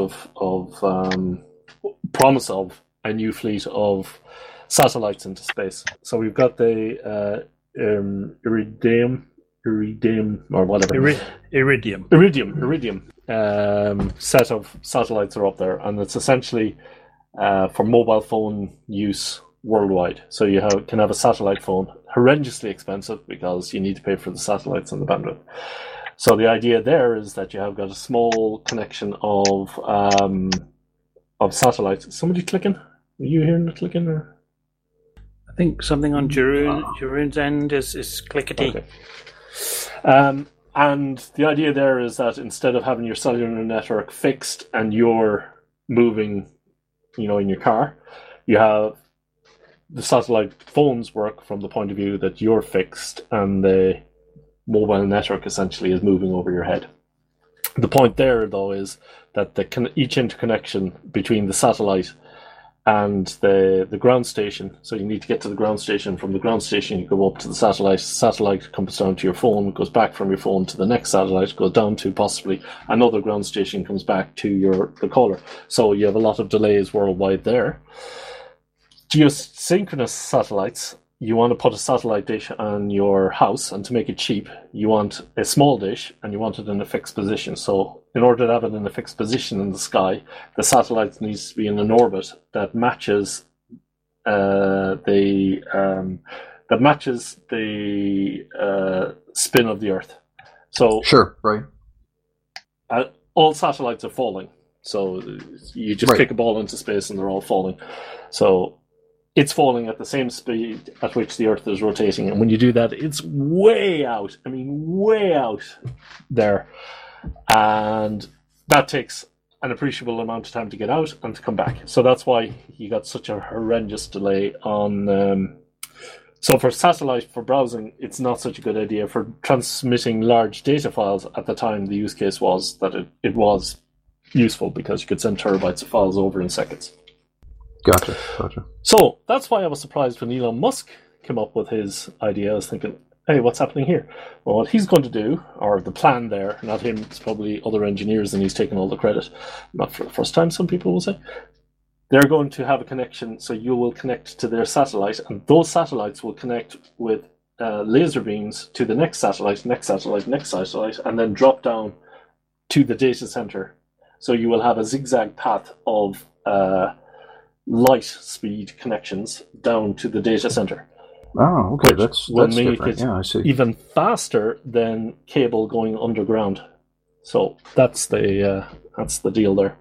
promise of a new fleet of satellites into space. So we've got the Iridium or whatever. Iridium set of satellites are up there, and it's essentially for mobile phone use worldwide. So you can have a satellite phone, horrendously expensive because you need to pay for the satellites and the bandwidth. So the idea there is that you have got a small connection of satellites. Is somebody clicking? Are you hearing the clicking? Or? I think something on Jeroen's end is clickety. Okay. And the idea there is that instead of having your cellular network fixed and you're moving, in your car, you have the satellite phones work from the point of view that you're fixed and the mobile network essentially is moving over your head. The point there, though, is that each interconnection between the satellite and the ground station, so you need to get to the ground station. From the ground station, you go up to the satellite comes down to your phone, goes back from your phone to the next satellite, goes down to possibly another ground station, comes back to the caller. So you have a lot of delays worldwide there. Geosynchronous satellites, you want to put a satellite dish on your house, and to make it cheap, you want a small dish and you want it in a fixed position. So in order to have it in a fixed position in the sky, the satellite needs to be in an orbit that matches the spin of the Earth. So sure, right. All satellites are falling. So you just kick a ball into space and they're all falling. So it's falling at the same speed at which the Earth is rotating. And when you do that, it's way out. I mean, way out there. And that takes an appreciable amount of time to get out and to come back. So that's why you got such a horrendous delay on... So for satellite, for browsing, it's not such a good idea. For transmitting large data files, at the time, the use case was that it was useful because you could send terabytes of files over in seconds. Gotcha. So that's why I was surprised when Elon Musk came up with his idea. I was thinking, hey, what's happening here? Well, what he's going to do, or the plan there, not him, it's probably other engineers and he's taking all the credit. Not for the first time, some people will say. They're going to have a connection, so you will connect to their satellite, and those satellites will connect with laser beams to the next satellite, and then drop down to the data center. So you will have a zigzag path of light speed connections down to the data center. Oh, okay, that's Will make different. it Yeah, I see. even faster than cable going underground. So that's the deal there.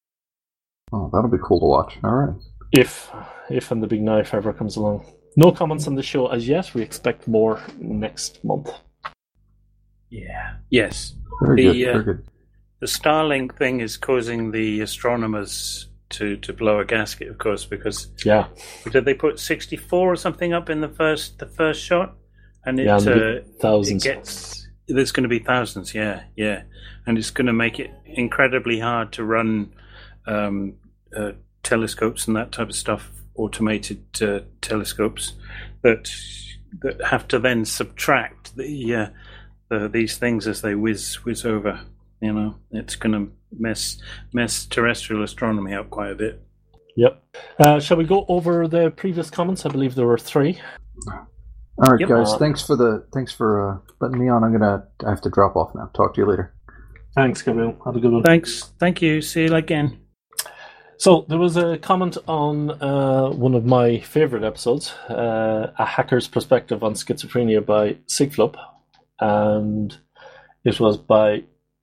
Oh, that'll be cool to watch. All right. If and the big knife ever comes along. No comments on the show as yet. We expect more next month. Yeah. Yes. Very good. Very good. The Starlink thing is causing the astronomers to blow a gasket, of course, because did they put 64 or something up in the first shot, and thousands. There's going to be thousands, yeah, and it's going to make it incredibly hard to run telescopes and that type of stuff, automated telescopes that have to then subtract these things as they whiz over. You know, it's going to mess terrestrial astronomy up quite a bit. Yep. Shall we go over the previous comments? I believe there were 3. All right, guys. Thanks for letting me on. I have to drop off now. Talk to you later. Thanks, Gabriel. Have a good one. Thanks. Thank you. See you again. So there was a comment on one of my favorite episodes, A Hacker's Perspective on Schizophrenia by Sigflup, and it was by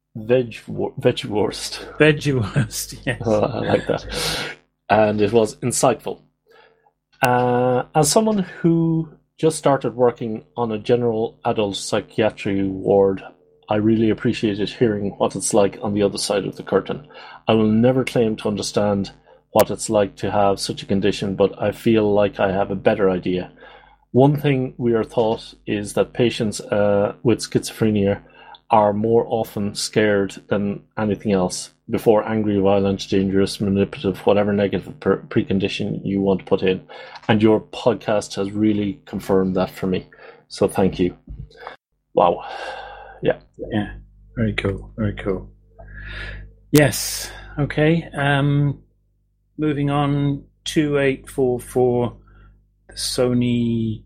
Vegwurst. Yes. I like that. And it was insightful. As someone who just started working on a general adult psychiatry ward, I really appreciated hearing what it's like on the other side of the curtain. I will never claim to understand what it's like to have such a condition, but I feel like I have a better idea. One thing we are taught is that patients with schizophrenia are more often scared than anything else before angry, violent, dangerous, manipulative, whatever negative precondition you want to put in. And your podcast has really confirmed that for me. So thank you. Wow. Yeah. Very cool. Very cool. Yes. Okay. Moving on, 2844, the Sony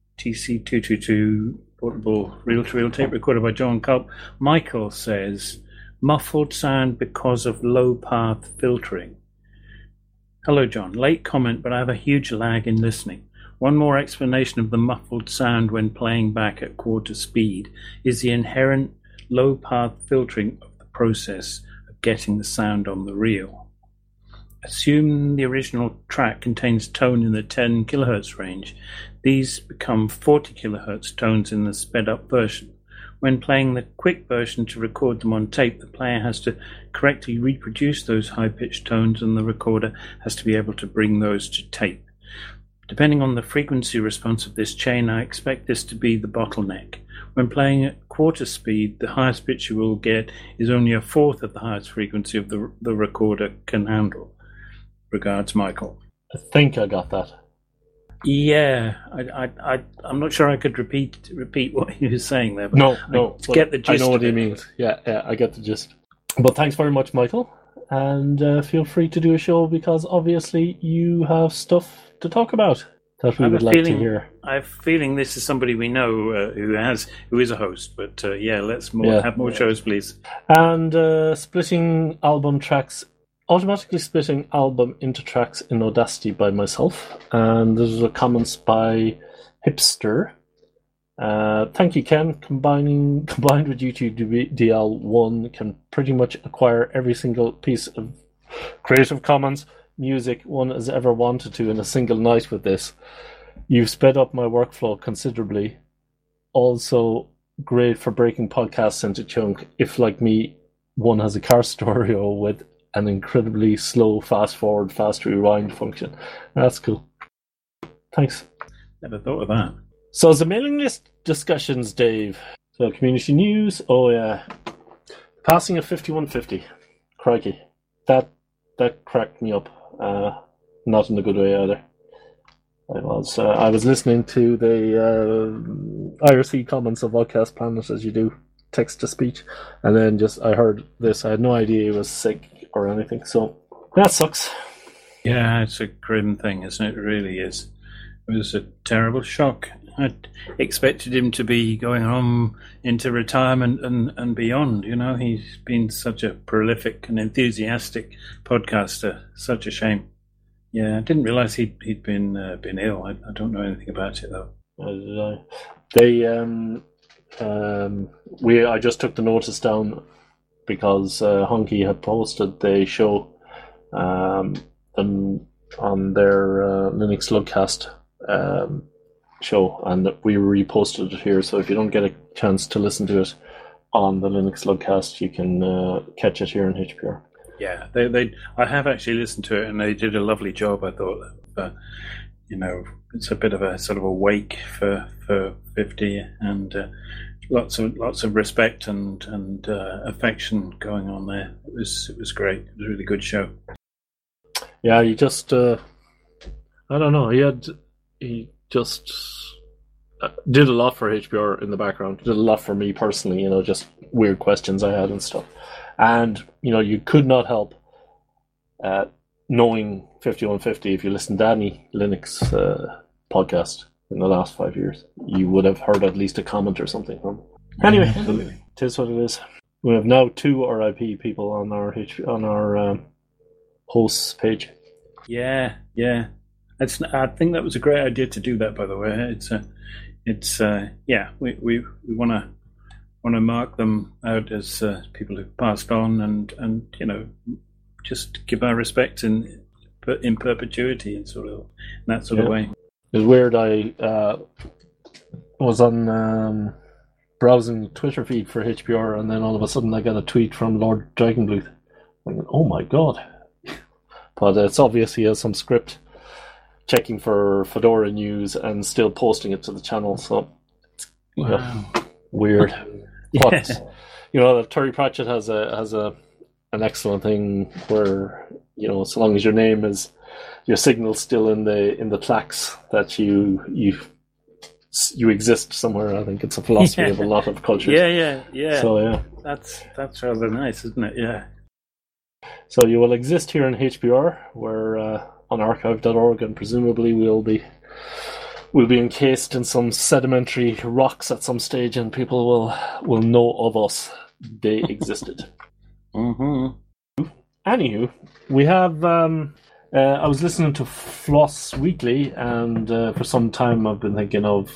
TC222 portable reel-to-reel tape recorder by John Culp. Michael says, muffled sound because of low-path filtering. Hello, John. Late comment, but I have a huge lag in listening. One more explanation of the muffled sound when playing back at quarter speed is the inherent low-path filtering of the process of getting the sound on the reel. Assume the original track contains tone in the 10 kHz range. These become 40 kHz tones in the sped-up version. When playing the quick version to record them on tape, the player has to correctly reproduce those high-pitched tones, and the recorder has to be able to bring those to tape. Depending on the frequency response of this chain, I expect this to be the bottleneck. When playing at quarter speed, the highest pitch you will get is only a fourth of the highest frequency of the recorder can handle. Regards, Michael. I think I got that. Yeah, I'm not sure I could repeat what he was saying there. But No. Get the gist. I know what he means. Yeah, I get the gist. But thanks very much, Michael. And feel free to do a show, because obviously you have stuff to talk about that we would like to hear. I have a feeling this is somebody we know who is a host. But let's have more shows, please. And splitting album tracks. Automatically splitting album into tracks in Audacity by myself. And there's a comments by Hipster. Thank you, Ken. Combined with YouTube DL1 can pretty much acquire every single piece of Creative Commons music one has ever wanted to in a single night with this. You've sped up my workflow considerably. Also great for breaking podcasts into chunk. If, like me, one has a car stereo with an incredibly slow fast forward, fast rewind function. That's cool. Thanks. Never thought of that. So the mailing list discussions, Dave. So community news. Oh yeah, passing of 5150. Crikey, that cracked me up. Not in a good way either. I was listening to the IRC comments of Podcast Planet, as you do, text to speech, and then I heard this. I had no idea he was sick or anything, so that sucks. Yeah, it's a grim thing, isn't it? It really is. It was a terrible shock. I expected him to be going on into retirement and beyond. You know, he's been such a prolific and enthusiastic podcaster. Such a shame. Yeah, I didn't realise he'd been ill. I don't know anything about it though. I just took the notice down because Honky had posted the show on their Linux Lugcast show, and we reposted it here. So if you don't get a chance to listen to it on the Linux Lugcast, you can catch it here in HPR. Yeah, I have actually listened to it, and they did a lovely job. I thought, it's a bit of a sort of a wake for 50, and lots of respect and affection going on there. It was great. It was a really good show. Yeah, he just I don't know. He just did a lot for HPR in the background. Did a lot for me personally. Just weird questions I had and stuff. And you could not help knowing 5150 if you listened to any Linux podcast in the last 5 years. You would have heard at least a comment or something from him. Anyway, it is what it is. We have now 2 RIP people on our hosts page. Yeah. I think that was a great idea to do that. By the way, we want to mark them out as people who've passed on, and just give our respect in perpetuity and sort of in that sort of way. It was weird. I was on browsing the Twitter feed for HPR, and then all of a sudden I got a tweet from Lord Dragonbluth. Like, oh my god! But it's obvious he has some script checking for Fedora news and still posting it to the channel. So weird. But Terry Pratchett has an excellent thing where so long as your name is your signal's still in the plaques that you exist somewhere. I think it's a philosophy of a lot of cultures. Yeah. So that's rather nice, isn't it? Yeah. So you will exist here in HPR, where on archive.org, and presumably we'll be encased in some sedimentary rocks at some stage, and people will know of us. They existed. Mm-hmm. Anywho, we have. I was listening to Floss Weekly, and for some time I've been thinking of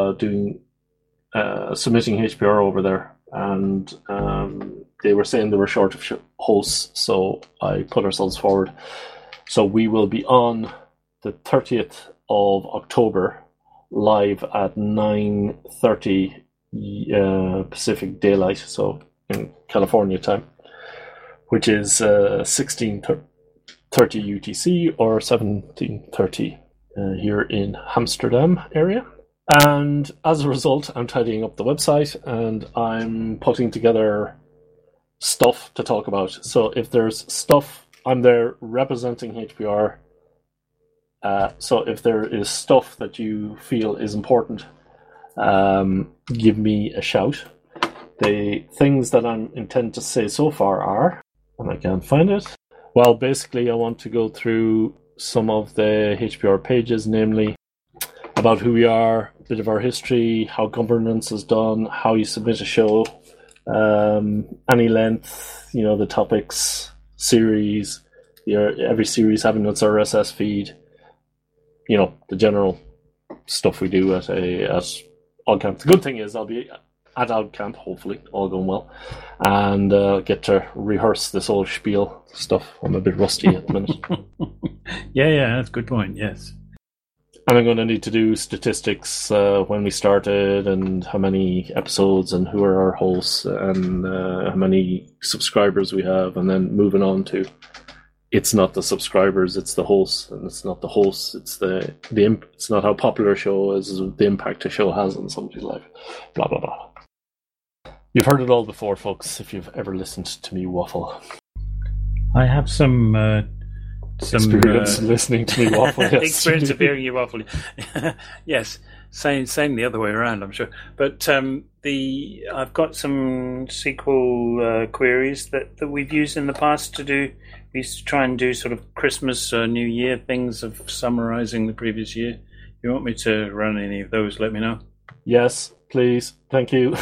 submitting HPR over there, and they were saying they were short of hosts, so I put ourselves forward. So we will be on the 30th of October, live at 9:30 Pacific Daylight, so in California time, which is 16:30 UTC or 17:30 here in Amsterdam area. And as a result, I'm tidying up the website and I'm putting together stuff to talk about. So if there's stuff, I'm there representing HPR. So if there is stuff that you feel is important, give me a shout. The things that I'm intending to say so far are, and I can't find it. Well, basically, I want to go through some of the HPR pages, namely about who we are, a bit of our history, how governance is done, how you submit a show, any length, the topics, series, every series having its RSS feed, the general stuff we do at OggCamp. The good thing is I'll be at OggCamp, hopefully, all going well, and get to rehearse this old spiel stuff. I'm a bit rusty at the minute. Yeah, that's a good point, yes. And I'm going to need to do statistics when we started and how many episodes and who are our hosts and how many subscribers we have, and then moving on to it's not the subscribers, it's the hosts, and it's not the hosts, it's it's not how popular a show is, it's the impact a show has on somebody's life. Blah, blah, blah. You've heard it all before, folks, if you've ever listened to me waffle. I have some experience listening to me waffle. Yes. Experience of hearing you waffle. Yes, same the other way around, I'm sure. But I've got some SQL queries that we've used in the past to do. We used to try and do sort of Christmas, New Year things of summarizing the previous year. If you want me to run any of those, let me know. Yes, please. Thank you.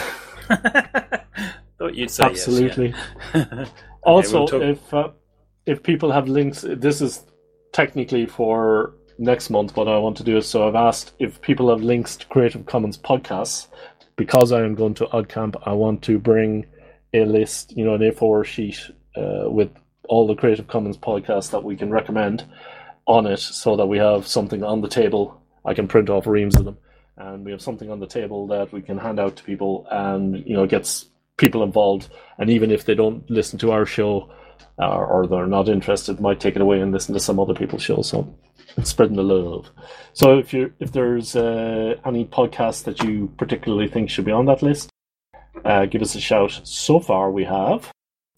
Thought you'd say absolutely. Yes, yeah. Also, if people have links, this is technically for next month, what I want to do is, so I've asked if people have links to Creative Commons podcasts. Because I am going to OddCamp, I want to bring a list, an A4 sheet with all the Creative Commons podcasts that we can recommend on it, so that we have something on the table. I can print off reams of them, and we have something on the table that we can hand out to people, and gets people involved. And even if they don't listen to our show or they're not interested, might take it away and listen to some other people's shows. So it's spreading the love. So if there's any podcasts that you particularly think should be on that list, give us a shout. So far we have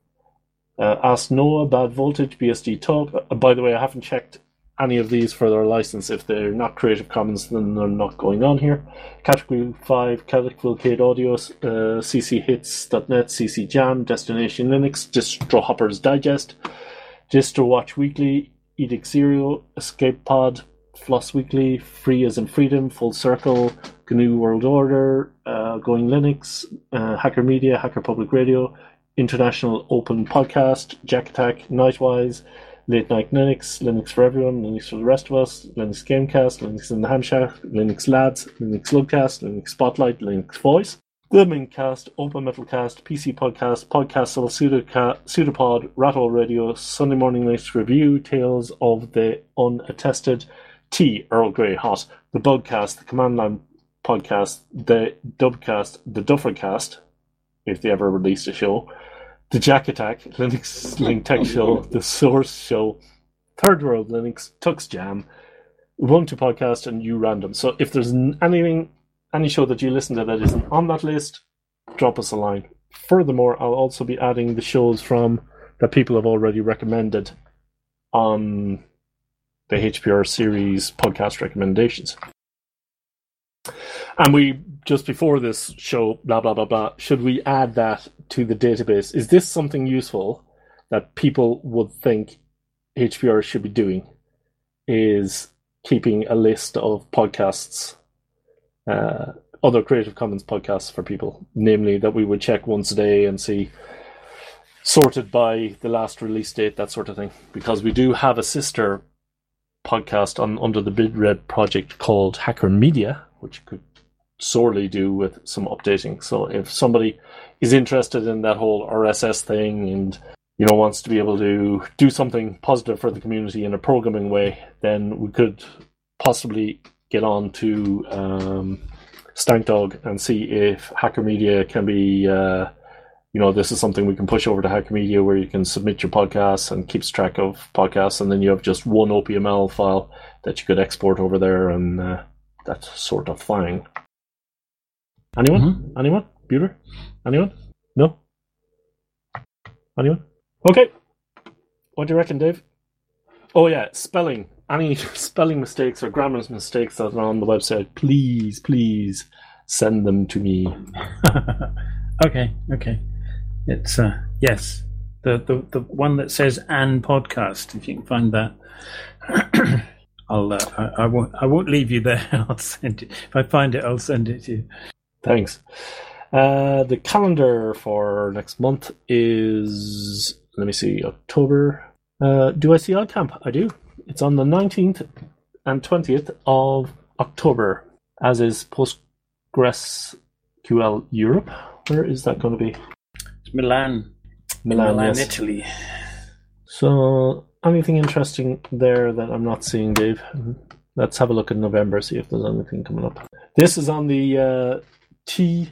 Ask Noah, Bad Voltage, BSD Talk. By the way, I haven't checked any of these for their license. If they're not Creative Commons, then they're not going on here. Category 5, Celtic Volcade Audio, cchits.net, CC Jam, Destination Linux, Distro Hoppers Digest, Distro Watch Weekly, Edict Zero, Escape Pod, Floss Weekly, Free as in Freedom, Full Circle, GNU World Order, Going Linux, Hacker Media, Hacker Public Radio, International Open Podcast, Jack Attack, Nightwise, Late Night Linux, Linux for Everyone, Linux for the Rest of Us, Linux Gamecast, Linux in the Ham Shack, Linux Lads, Linux Lugcast, Linux Spotlight, Linux Voice, The Mincast, Open Metalcast, PC Podcast, Podcastle, Pseudopod, Rattle Radio, Sunday Morning Linux Review, Tales of the Unattested, Tea, Earl Grey Hot, The Bugcast, The Command Line Podcast, The Dubcast, The Duffercast, if they ever released a show, The Jack Attack, Linux Link Tech Show, The Source Show, Third World Linux, Tux Jam, Ubuntu Podcast, and You Random. So if there's any show that you listen to that isn't on that list, drop us a line. Furthermore, I'll also be adding the shows that people have already recommended on the HPR series podcast recommendations. And we, just before this show, blah, blah, blah, blah, should we add that to the database? Is this something useful that people would think HPR should be doing? Is keeping a list of podcasts, other Creative Commons podcasts for people, namely that we would check once a day and see sorted by the last release date, that sort of thing. Because we do have a sister podcast under the BidRed project called Hacker Media, which could sorely do with some updating. So if somebody is interested in that whole RSS thing and wants to be able to do something positive for the community in a programming way, then we could possibly get on to Stankdog and see if Hacker Media can be this is something we can push over to Hacker Media, where you can submit your podcasts and keeps track of podcasts, and then you have just one OPML file that you could export over there, and that's sort of fine. Anyone? Mm-hmm. Anyone? Bueller? Anyone? No? Anyone? Okay. What do you reckon, Dave? Oh yeah, spelling. Any spelling mistakes or grammar mistakes that are on the website, please send them to me. Okay. It's yes, the one that says "an podcast." If you can find that, I won't leave you there. I'll send it. If I find it, I'll send it to you. Thanks. The calendar for next month is, let me see, October. Do I see OddCamp? I do. It's on the 19th and 20th of October, as is PostgreSQL Europe. Where is that going to be? It's Milan, yes. Italy. So, anything interesting there that I'm not seeing, Dave? Let's have a look in November, see if there's anything coming up. This is on the the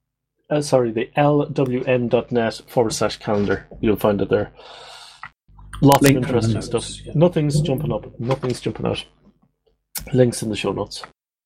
lwn.net/calendar. You'll find it there. Lots of interesting stuff. Yeah. Nothing's jumping up. Nothing's jumping out. Links in the show notes.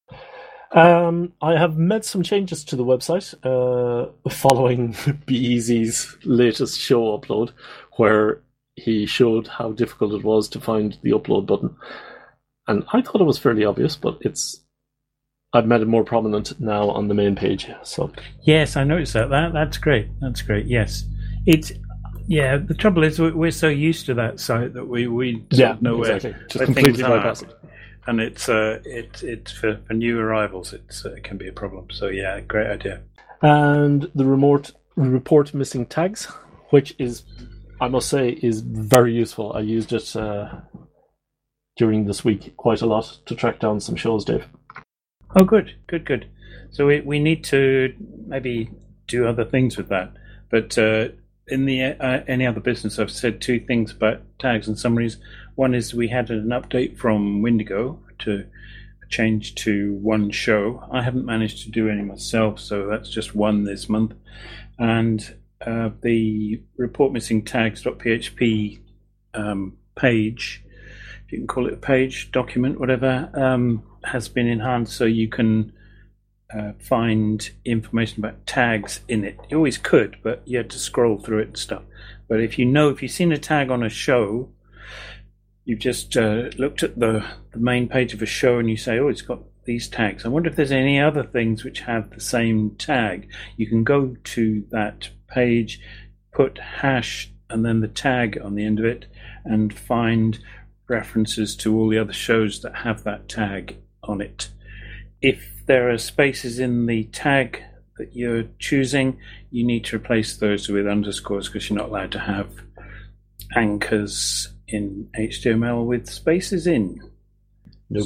I have made some changes to the website following BEZ's latest show upload, where he showed how difficult it was to find the upload button. And I thought it was fairly obvious, but I've made it more prominent now on the main page. So yes, I noticed that. That's great. Yes, the trouble is we're so used to that site that we don't know exactly. where just completely bypass it. And it's for new arrivals. It can be a problem. So yeah, great idea. And the report missing tags, which is, I must say, is very useful. I used it during this week quite a lot to track down some shows, Dave. Oh, good. So we need to maybe do other things with that. But in the any other business, I've said two things about tags and summaries. One is we had an update from Windigo to change to one show. I haven't managed to do any myself, so that's just one this month. And the report missing tags.php page, if you can call it a page, document, whatever, has been enhanced so you can find information about tags in it. You always could, but you had to scroll through it and stuff. But if you've seen a tag on a show, you've just looked at the main page of a show and you say, oh, it's got these tags. I wonder if there's any other things which have the same tag. You can go to that page, put hash and then the tag on the end of it, and find references to all the other shows that have that tag on it. If there are spaces in the tag that you're choosing, you need to replace those with underscores because you're not allowed to have anchors in HTML with spaces in. Nope.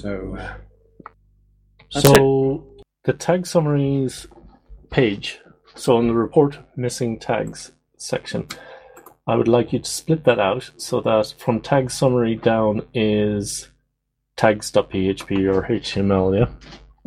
So the tag summaries page, so on the report missing tags section, I would like you to split that out so that from tag summary down is tags.php or HTML, yeah?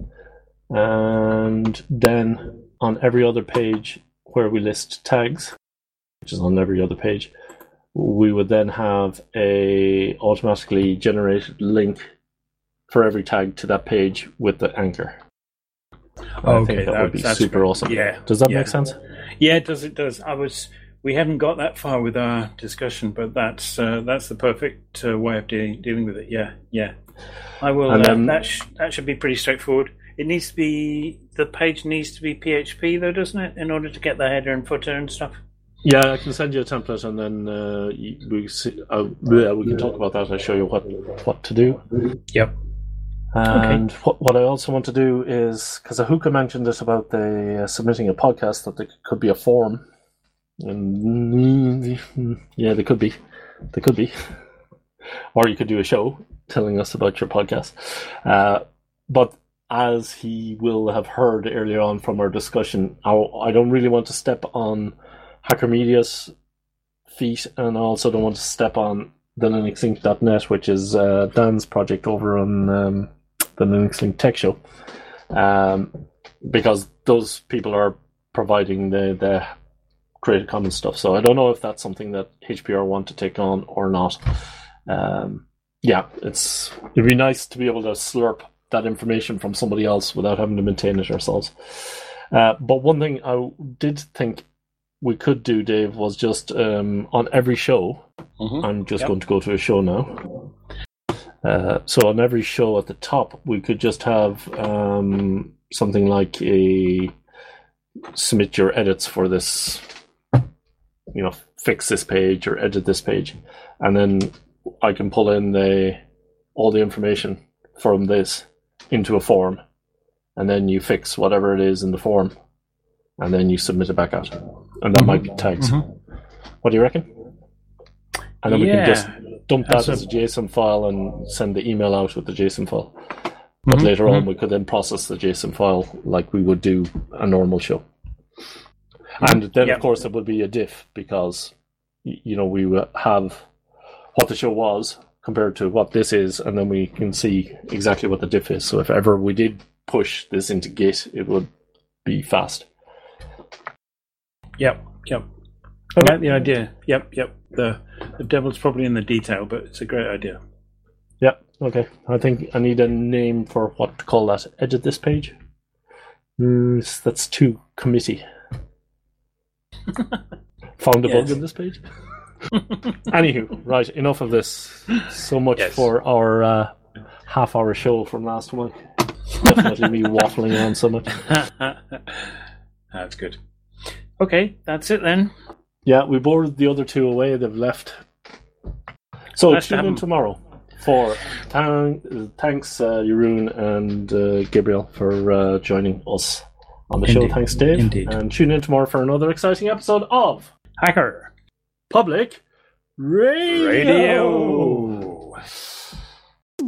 And then on every other page where we list tags, which is on every other page, we would then have a automatically generated link for every tag to that page with the anchor. I think that would be super awesome. Yeah. Does that make sense? Yeah, it does. We haven't got that far with our discussion, but that's the perfect way of dealing with it. Yeah. I will. And then, that should be pretty straightforward. The page needs to be PHP though, doesn't it, in order to get the header and footer and stuff? Yeah, I can send you a template, and then we can talk about that. I'll show you what to do. Yep. And what I also want to do is, because Ahuka mentioned this about the submitting a podcast, that there could be a form. And yeah, they could be. Or you could do a show telling us about your podcast. But as he will have heard earlier on from our discussion, I don't really want to step on Hacker Media's feet, and I also don't want to step on the linuxlink.net, which is Dan's project over on the Linux Link Tech Show, because those people are providing the Creative Commons stuff. So I don't know if that's something that HPR want to take on or not. It'd be nice to be able to slurp that information from somebody else without having to maintain it ourselves. But one thing I did think we could do, Dave, was just on every show. Mm-hmm. I'm just going to go to a show now. So on every show at the top, we could just have something like submit your edits for this, fix this page or edit this page. And then I can pull in all the information from this into a form. And then you fix whatever it is in the form. And then you submit it back out. And that might be tags. Mm-hmm. What do you reckon? And then we can just dump that as a JSON file and send the email out with the JSON file. But later on, we could then process the JSON file like we would do a normal show. And then, of course, it would be a diff because, we would have what the show was compared to what this is, and then we can see exactly what the diff is. So if ever we did push this into Git, it would be fast. Yep. I like the idea. Yep. The devil's probably in the detail, but it's a great idea. Yep. Okay. I think I need a name for what to call that. Edit this page. That's too committee. Found a bug in this page. Anywho, right. Enough of this. So much for our half-hour show from last week. Definitely me waffling on so much. That's good. Okay, that's it then. Yeah, we bored the other two away. They've left. So tune in tomorrow for thanks Jeroen and Gabriel for joining us on the show. Thanks, Dave. Indeed. And tune in tomorrow for another exciting episode of Hacker Public Radio.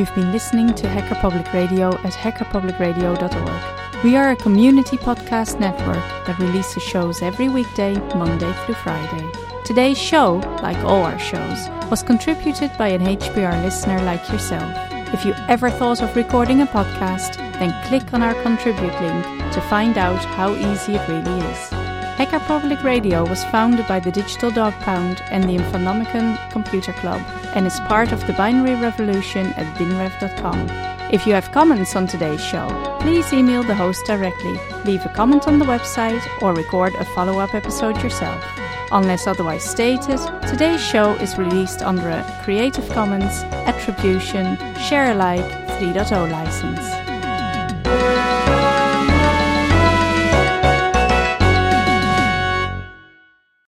You've been listening to Hacker Public Radio at hackerpublicradio.org. We are a community podcast network that releases shows every weekday, Monday through Friday. Today's show, like all our shows, was contributed by an HPR listener like yourself. If you ever thought of recording a podcast, then click on our contribute link to find out how easy it really is. Hacker Public Radio was founded by the Digital Dog Pound and the Infonomicon Computer Club and is part of the binary revolution at binrev.com. If you have comments on today's show, please email the host directly, leave a comment on the website, or record a follow-up episode yourself. Unless otherwise stated, today's show is released under a Creative Commons Attribution Share Alike 3.0 license.